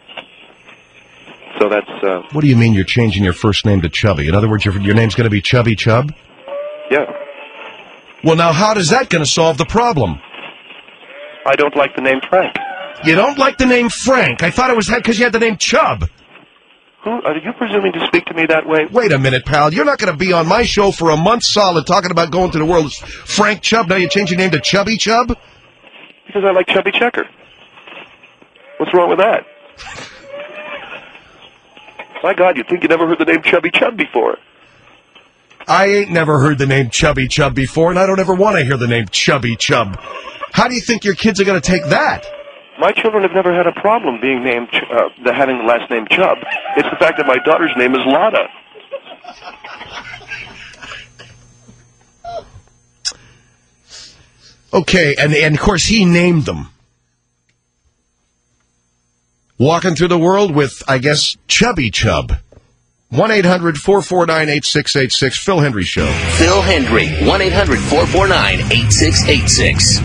So that's... What do you mean you're changing your first name to Chubby? In other words, your name's going to be Chubby Chub? Yeah. Well, now, how is that going to solve the problem? I don't like the name Frank. You don't like the name Frank? I thought it was because you had the name Chubb. Who are you presuming to speak to me that way? Wait a minute, pal. You're not going to be on my show for a month solid talking about going to the world as Frank Chubb. Now you change your name to Chubby Chub? Because I like Chubby Checker. What's wrong with that? My God, you'd think you never heard the name Chubby Chub before. I ain't never heard the name Chubby Chub before, and I don't ever want to hear the name Chubby Chub. How do you think your kids are going to take that? My children have never had a problem being named, having the last name Chubb. It's the fact that my daughter's name is Lotta. Okay, and of course he named them. Walking through the world with, I guess, Chubby Chub. 1-800-449-8686, Phil Hendry Show. Phil Hendry, 1-800-449-8686.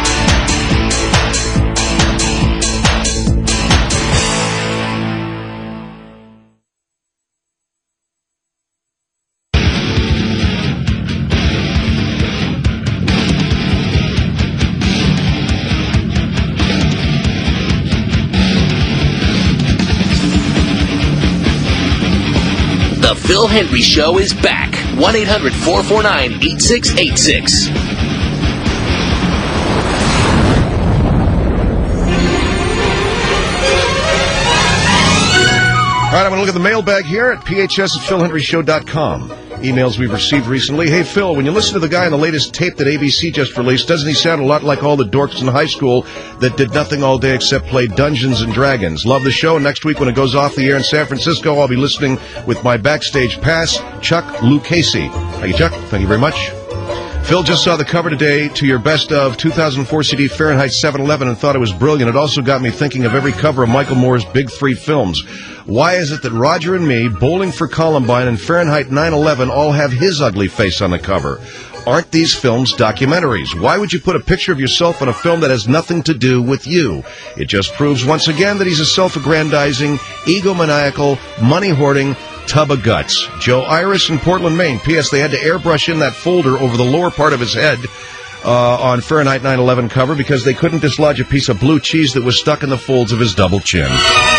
The Phil Hendry Show is back. 1-800-449-8686. All right, I'm going to look at the mailbag here at phs@philhendryshow.com. Emails we've received recently. Hey, Phil, when you listen to the guy on the latest tape that ABC just released, doesn't he sound a lot like all the dorks in high school that did nothing all day except play Dungeons and Dragons? Love the show. Next week when it goes off the air in San Francisco, I'll be listening with my backstage pass, Chuck Lucchese. Thank you, Chuck. Thank you very much. Phil, just saw the cover today to your best of 2004 CD Fahrenheit 7/11 and thought it was brilliant. It also got me thinking of every cover of Michael Moore's Big Three films. Why is it that Roger and Me, Bowling for Columbine, and Fahrenheit 9/11 all have his ugly face on the cover? Aren't these films documentaries? Why would you put a picture of yourself on a film that has nothing to do with you? It just proves once again that he's a self-aggrandizing, egomaniacal, money-hoarding tub of guts. Joe Iris in Portland, Maine. P.S. They had to airbrush in that folder over the lower part of his head on Fahrenheit 9/11 cover because they couldn't dislodge a piece of blue cheese that was stuck in the folds of his double chin.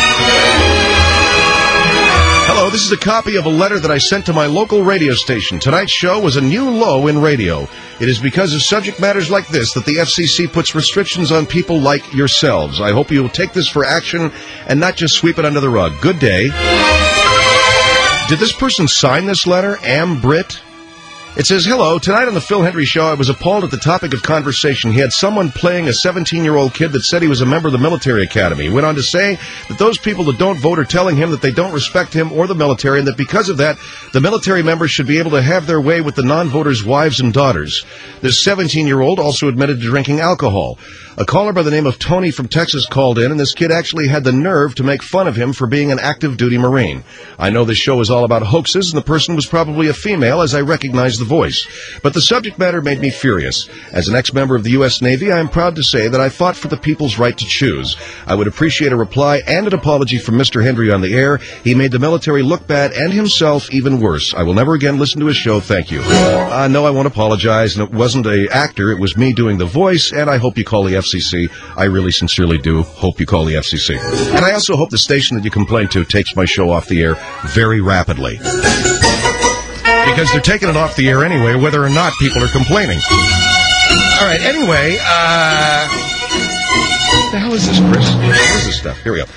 Hello, this is a copy of a letter that I sent to my local radio station. Tonight's show was a new low in radio. It is because of subject matters like this that the FCC puts restrictions on people like yourselves. I hope you will take this for action and not just sweep it under the rug. Good day. Did this person sign this letter? Am Britt? It says, hello, tonight on the Phil Hendry Show, I was appalled at the topic of conversation. He had someone playing a 17-year-old kid that said he was a member of the military academy. He went on to say that those people that don't vote are telling him that they don't respect him or the military, and that because of that, the military members should be able to have their way with the non-voters' wives and daughters. This 17-year-old also admitted to drinking alcohol. A caller by the name of Tony from Texas called in, and this kid actually had the nerve to make fun of him for being an active-duty Marine. I know this show is all about hoaxes, and the person was probably a female, as I recognize the voice. But the subject matter made me furious. As an ex-member of the U.S. Navy, I am proud to say that I fought for the people's right to choose. I would appreciate a reply and an apology from Mr. Hendry on the air. He made the military look bad and himself even worse. I will never again listen to his show. Thank you. No, I won't apologize, and it wasn't an actor. It was me doing the voice, and I hope you call the FCC. I really sincerely do hope you call the FCC. And I also hope the station that you complain to takes my show off the air very rapidly. Because they're taking it off the air anyway, whether or not people are complaining. All right, anyway, what the hell is this, Chris? What is this stuff? Here we go.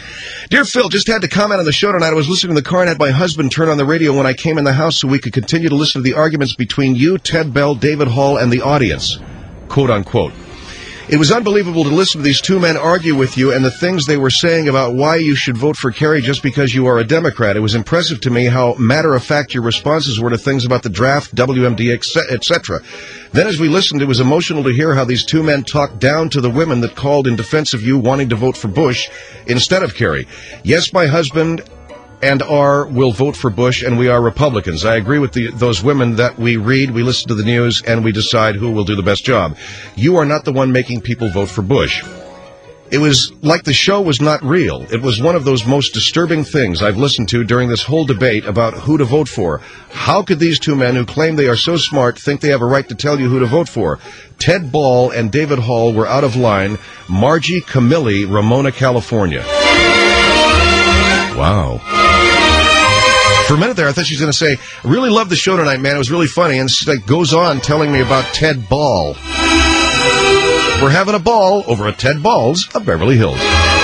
Dear Phil, just had to comment on the show tonight. I was listening to the car and had my husband turn on the radio when I came in the house so we could continue to listen to the arguments between you, Ted Bell, David Hall, and the audience. Quote, unquote. It was unbelievable to listen to these two men argue with you and the things they were saying about why you should vote for Kerry just because you are a Democrat. It was impressive to me how matter-of-fact your responses were to things about the draft, WMD, etc. Then as we listened, it was emotional to hear how these two men talked down to the women that called in defense of you wanting to vote for Bush instead of Kerry. Yes, my husband and will vote for Bush, and we are Republicans. I agree with those women that we read, we listen to the news, and we decide who will do the best job. You are not the one making people vote for Bush. It was like the show was not real. It was one of those most disturbing things I've listened to during this whole debate about who to vote for. How could these two men who claim they are so smart think they have a right to tell you who to vote for? Ted Ball and David Hall were out of line. Margie Camilli, Ramona, California. Wow. For a minute there, I thought she was going to say, I really loved the show tonight, man. It was really funny. And she goes on telling me about Ted Ball. We're having a ball over at Ted Ball's of Beverly Hills.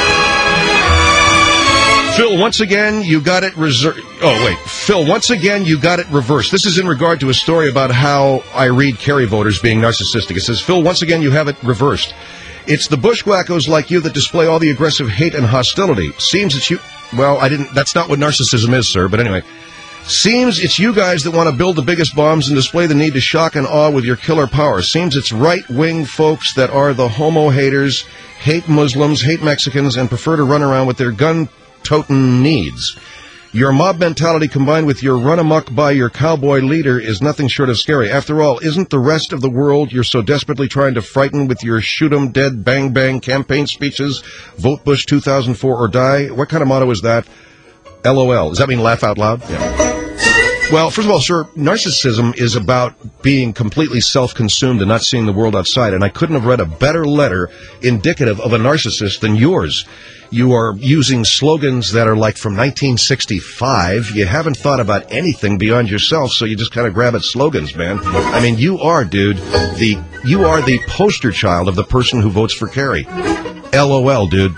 Phil, once again, you got it Phil, once again, you got it reversed. This is in regard to a story about how I read Kerry voters being narcissistic. It says, Phil, once again, you have it reversed. It's the bushwackos like you that display all the aggressive hate and hostility. Seems it's you... Well, that's not what narcissism is, sir, but anyway. Seems it's you guys that want to build the biggest bombs and display the need to shock and awe with your killer power. Seems it's right-wing folks that are the homo haters, hate Muslims, hate Mexicans, and prefer to run around with their gun-toting needs. Your mob mentality combined with your run-amok by your cowboy leader is nothing short of scary. After all, isn't the rest of the world you're so desperately trying to frighten with your shoot-'em-dead, bang-bang campaign speeches? Vote Bush 2004 or die? What kind of motto is that? LOL. Does that mean laugh out loud? Yeah. Well, first of all, sir, narcissism is about being completely self-consumed and not seeing the world outside, and I couldn't have read a better letter indicative of a narcissist than yours. You are using slogans that are like from 1965. You haven't thought about anything beyond yourself, so you just kind of grab at slogans, man. I mean, you are, dude, you are the poster child of the person who votes for Kerry. LOL, dude.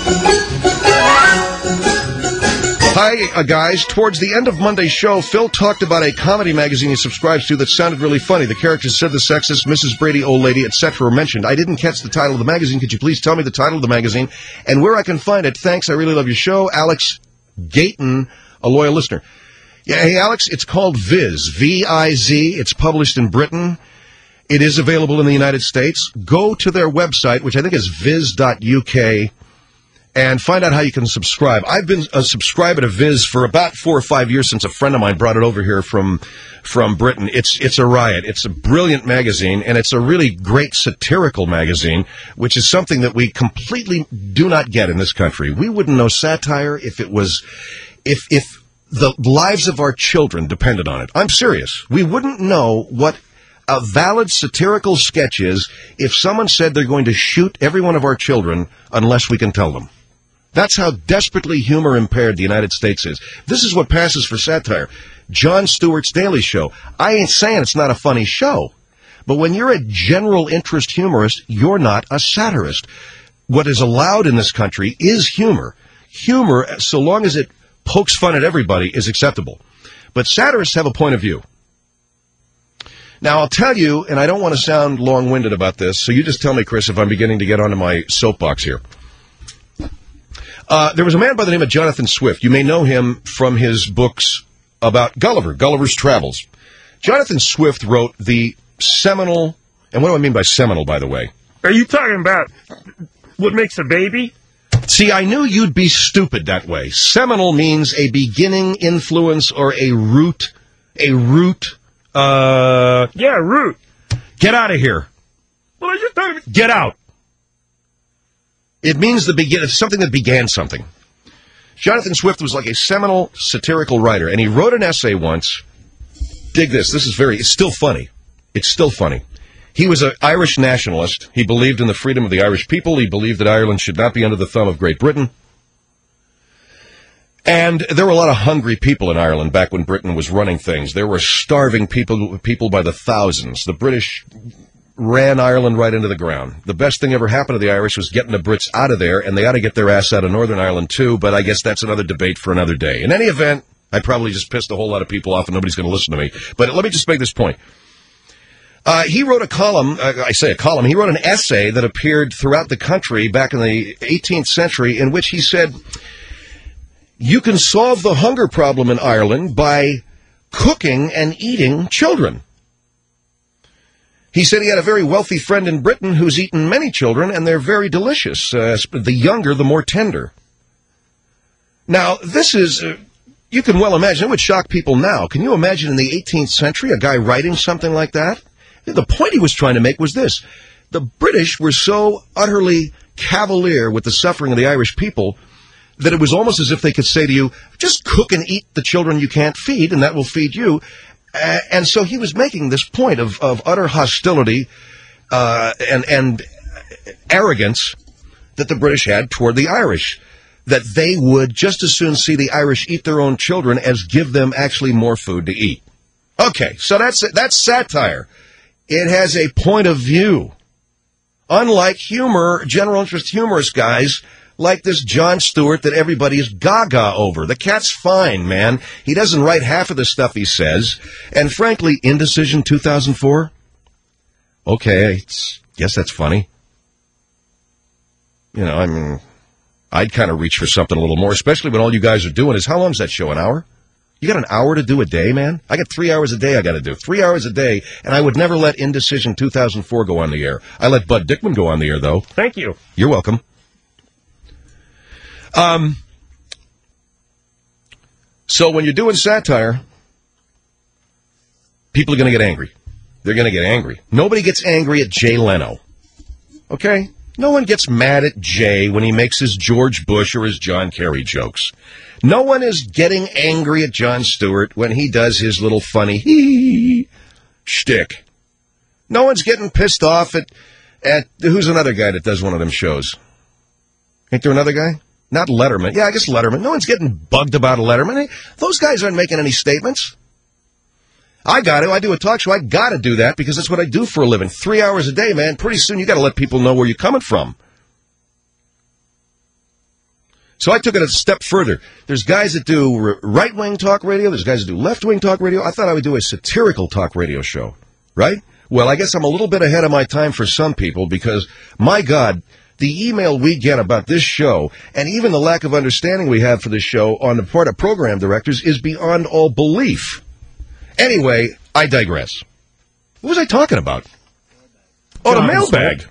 Hi, guys. Towards the end of Monday's show, Phil talked about a comedy magazine he subscribes to that sounded really funny. The characters said the sexist, Mrs. Brady, old lady, etc. were mentioned. I didn't catch the title of the magazine. Could you please tell me the title of the magazine and where I can find it? Thanks. I really love your show. Alex Gayton, a loyal listener. Yeah, hey, Alex, it's called Viz. V-I-Z. It's published in Britain. It is available in the United States. Go to their website, which I think is viz.uk. and find out how you can subscribe. I've been a subscriber to Viz for about 4 or 5 years since a friend of mine brought it over here from Britain. It's a riot. It's a brilliant magazine, and it's a really great satirical magazine, which is something that we completely do not get in this country. We wouldn't know satire if the lives of our children depended on it. I'm serious. We wouldn't know what a valid satirical sketch is if someone said they're going to shoot every one of our children unless we can tell them. That's how desperately humor impaired the United States is. This is what passes for satire. Jon Stewart's Daily Show. I ain't saying it's not a funny show, but when you're a general interest humorist, you're not a satirist. What is allowed in this country is humor. Humor, so long as it pokes fun at everybody, is acceptable. But satirists have a point of view. Now, I'll tell you, and I don't want to sound long-winded about this, so you just tell me, Chris, if I'm beginning to get onto my soapbox here. There was a man by the name of Jonathan Swift. You may know him from his books about Gulliver's Travels. Jonathan Swift wrote the seminal, and what do I mean by seminal, by the way? Are you talking about what makes a baby? See, I knew you'd be stupid that way. Seminal means a beginning, influence, or a root. Root. Get out of here. Well, I just thought Get out. It means something that began something. Jonathan Swift was like a seminal satirical writer, and he wrote an essay once. Dig this. It's still funny. It's still funny. He was an Irish nationalist. He believed in the freedom of the Irish people. He believed that Ireland should not be under the thumb of Great Britain. And there were a lot of hungry people in Ireland back when Britain was running things. There were starving people by the thousands. The British ran Ireland right into the ground. The best thing ever happened to the Irish was getting the Brits out of there, and they ought to get their ass out of Northern Ireland too, but I guess that's another debate for another day. In any event, I probably just pissed a whole lot of people off and nobody's going to listen to me. But let me just make this point. He wrote a column, he wrote an essay that appeared throughout the country back in the 18th century in which he said, you can solve the hunger problem in Ireland by cooking and eating children. He said he had a very wealthy friend in Britain who's eaten many children, and they're very delicious. The younger, the more tender. Now, this is, you can well imagine, it would shock people now. Can you imagine in the 18th century a guy writing something like that? The point he was trying to make was this. The British were so utterly cavalier with the suffering of the Irish people that it was almost as if they could say to you, just cook and eat the children you can't feed, and that will feed you. And so he was making this point of utter hostility and arrogance that the British had toward the Irish, that they would just as soon see the Irish eat their own children as give them actually more food to eat. Okay, so that's satire. It has a point of view. Unlike general interest humorous guys like this Jon Stewart that everybody is gaga over. The cat's fine, man. He doesn't write half of the stuff he says. And frankly, Indecision 2004? Okay, guess that's funny. You know, I mean, I'd kind of reach for something a little more, especially when all you guys are doing is, how long is that show, an hour? You got an hour to do a day, man? I got 3 hours a day I got to do. 3 hours a day, and I would never let Indecision 2004 go on the air. I let Bud Dickman go on the air, though. Thank you. You're welcome. So when you're doing satire, people are going to get angry. They're going to get angry. Nobody gets angry at Jay Leno. Okay? No one gets mad at Jay when he makes his George Bush or his John Kerry jokes. No one is getting angry at Jon Stewart when he does his little funny hee shtick. No one's getting pissed off at who's another guy that does one of them shows? Ain't there another guy? Not Letterman. Yeah, I guess Letterman. No one's getting bugged about a Letterman. Those guys aren't making any statements. I do a talk show. I got to do that because that's what I do for a living. 3 hours a day, man. Pretty soon you got to let people know where you're coming from. So I took it a step further. There's guys that do right-wing talk radio. There's guys that do left-wing talk radio. I thought I would do a satirical talk radio show, right? Well, I guess I'm a little bit ahead of my time for some people because, my God, the email we get about this show and even the lack of understanding we have for this show on the part of program directors is beyond all belief. Anyway, I digress. What was I talking about? Oh, the mailbag.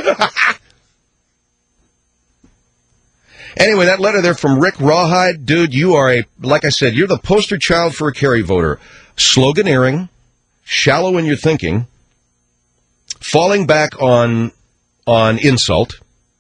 Anyway, that letter there from Rick Rawhide, dude, you are like I said, you're the poster child for a Kerry voter. Sloganeering, shallow in your thinking, falling back on insult.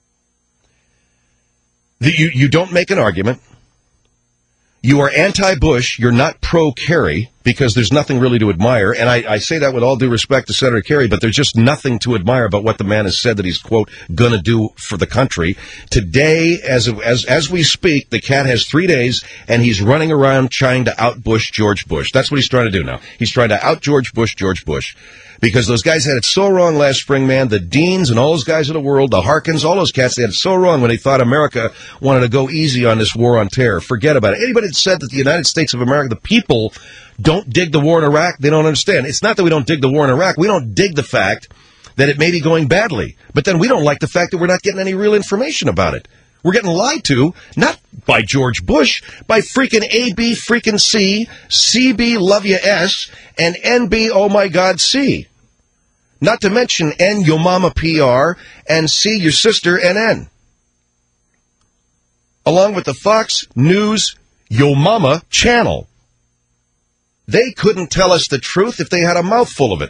You don't make an argument. You are anti-Bush. You're not pro-Kerry because there's nothing really to admire. And I say that with all due respect to Senator Kerry, but there's just nothing to admire about what the man has said that he's, quote, going to do for the country. Today, as we speak, the cat has 3 days, and he's running around trying to out-Bush George Bush. That's what he's trying to do now. He's trying to out-George Bush George Bush. Because those guys had it so wrong last spring, man. The Deans and all those guys of the world, the Harkins, all those cats, they had it so wrong when they thought America wanted to go easy on this war on terror. Forget about it. Anybody that said that the United States of America, the people, don't dig the war in Iraq, they don't understand. It's not that we don't dig the war in Iraq. We don't dig the fact that it may be going badly. But then we don't like the fact that we're not getting any real information about it. We're getting lied to, not by George Bush, by freaking AB freaking C, CB love you S, and NB oh my God C. Not to mention N your mama PR and C your sister NN. Along with the Fox News Yo Mama channel. They couldn't tell us the truth if they had a mouthful of it.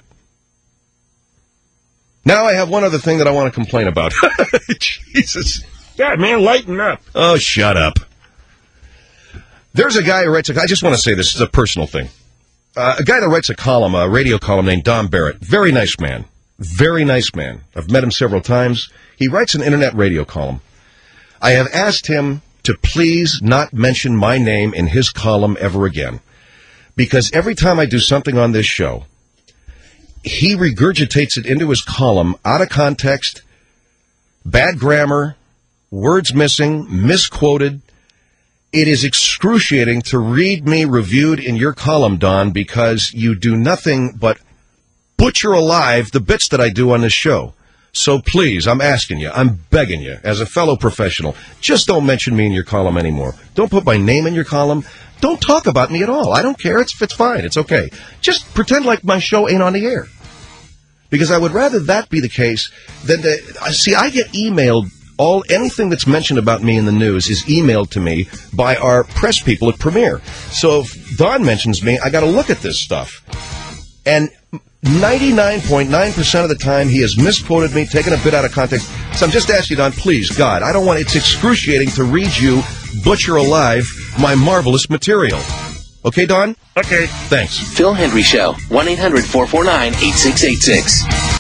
Now I have one other thing that I want to complain about. Jesus. God, man, lighten up. Oh, shut up. There's a guy who writes I just want to say this is a personal thing. A guy that writes a radio column named Don Barrett. Very nice man. Very nice man. I've met him several times. He writes an internet radio column. I have asked him to please not mention my name in his column ever again. Because every time I do something on this show, he regurgitates it into his column out of context, bad grammar, words missing, misquoted. It is excruciating to read me reviewed in your column, Don, because you do nothing but butcher alive the bits that I do on this show. So please, I'm asking you, I'm begging you, as a fellow professional, just don't mention me in your column anymore. Don't put my name in your column. Don't talk about me at all. I don't care. It's fine. It's okay. Just pretend like my show ain't on the air. Because I would rather that be the case than I get emailed. Anything that's mentioned about me in the news is emailed to me by our press people at Premiere. So if Don mentions me, I got to look at this stuff. And 99.9% of the time, he has misquoted me, taken a bit out of context. So I'm just asking you, Don, please, God, I don't want it's excruciating to read you butcher alive my marvelous material. Okay, Don? Okay. Thanks. Phil Hendry Show, 1-800-449-8686.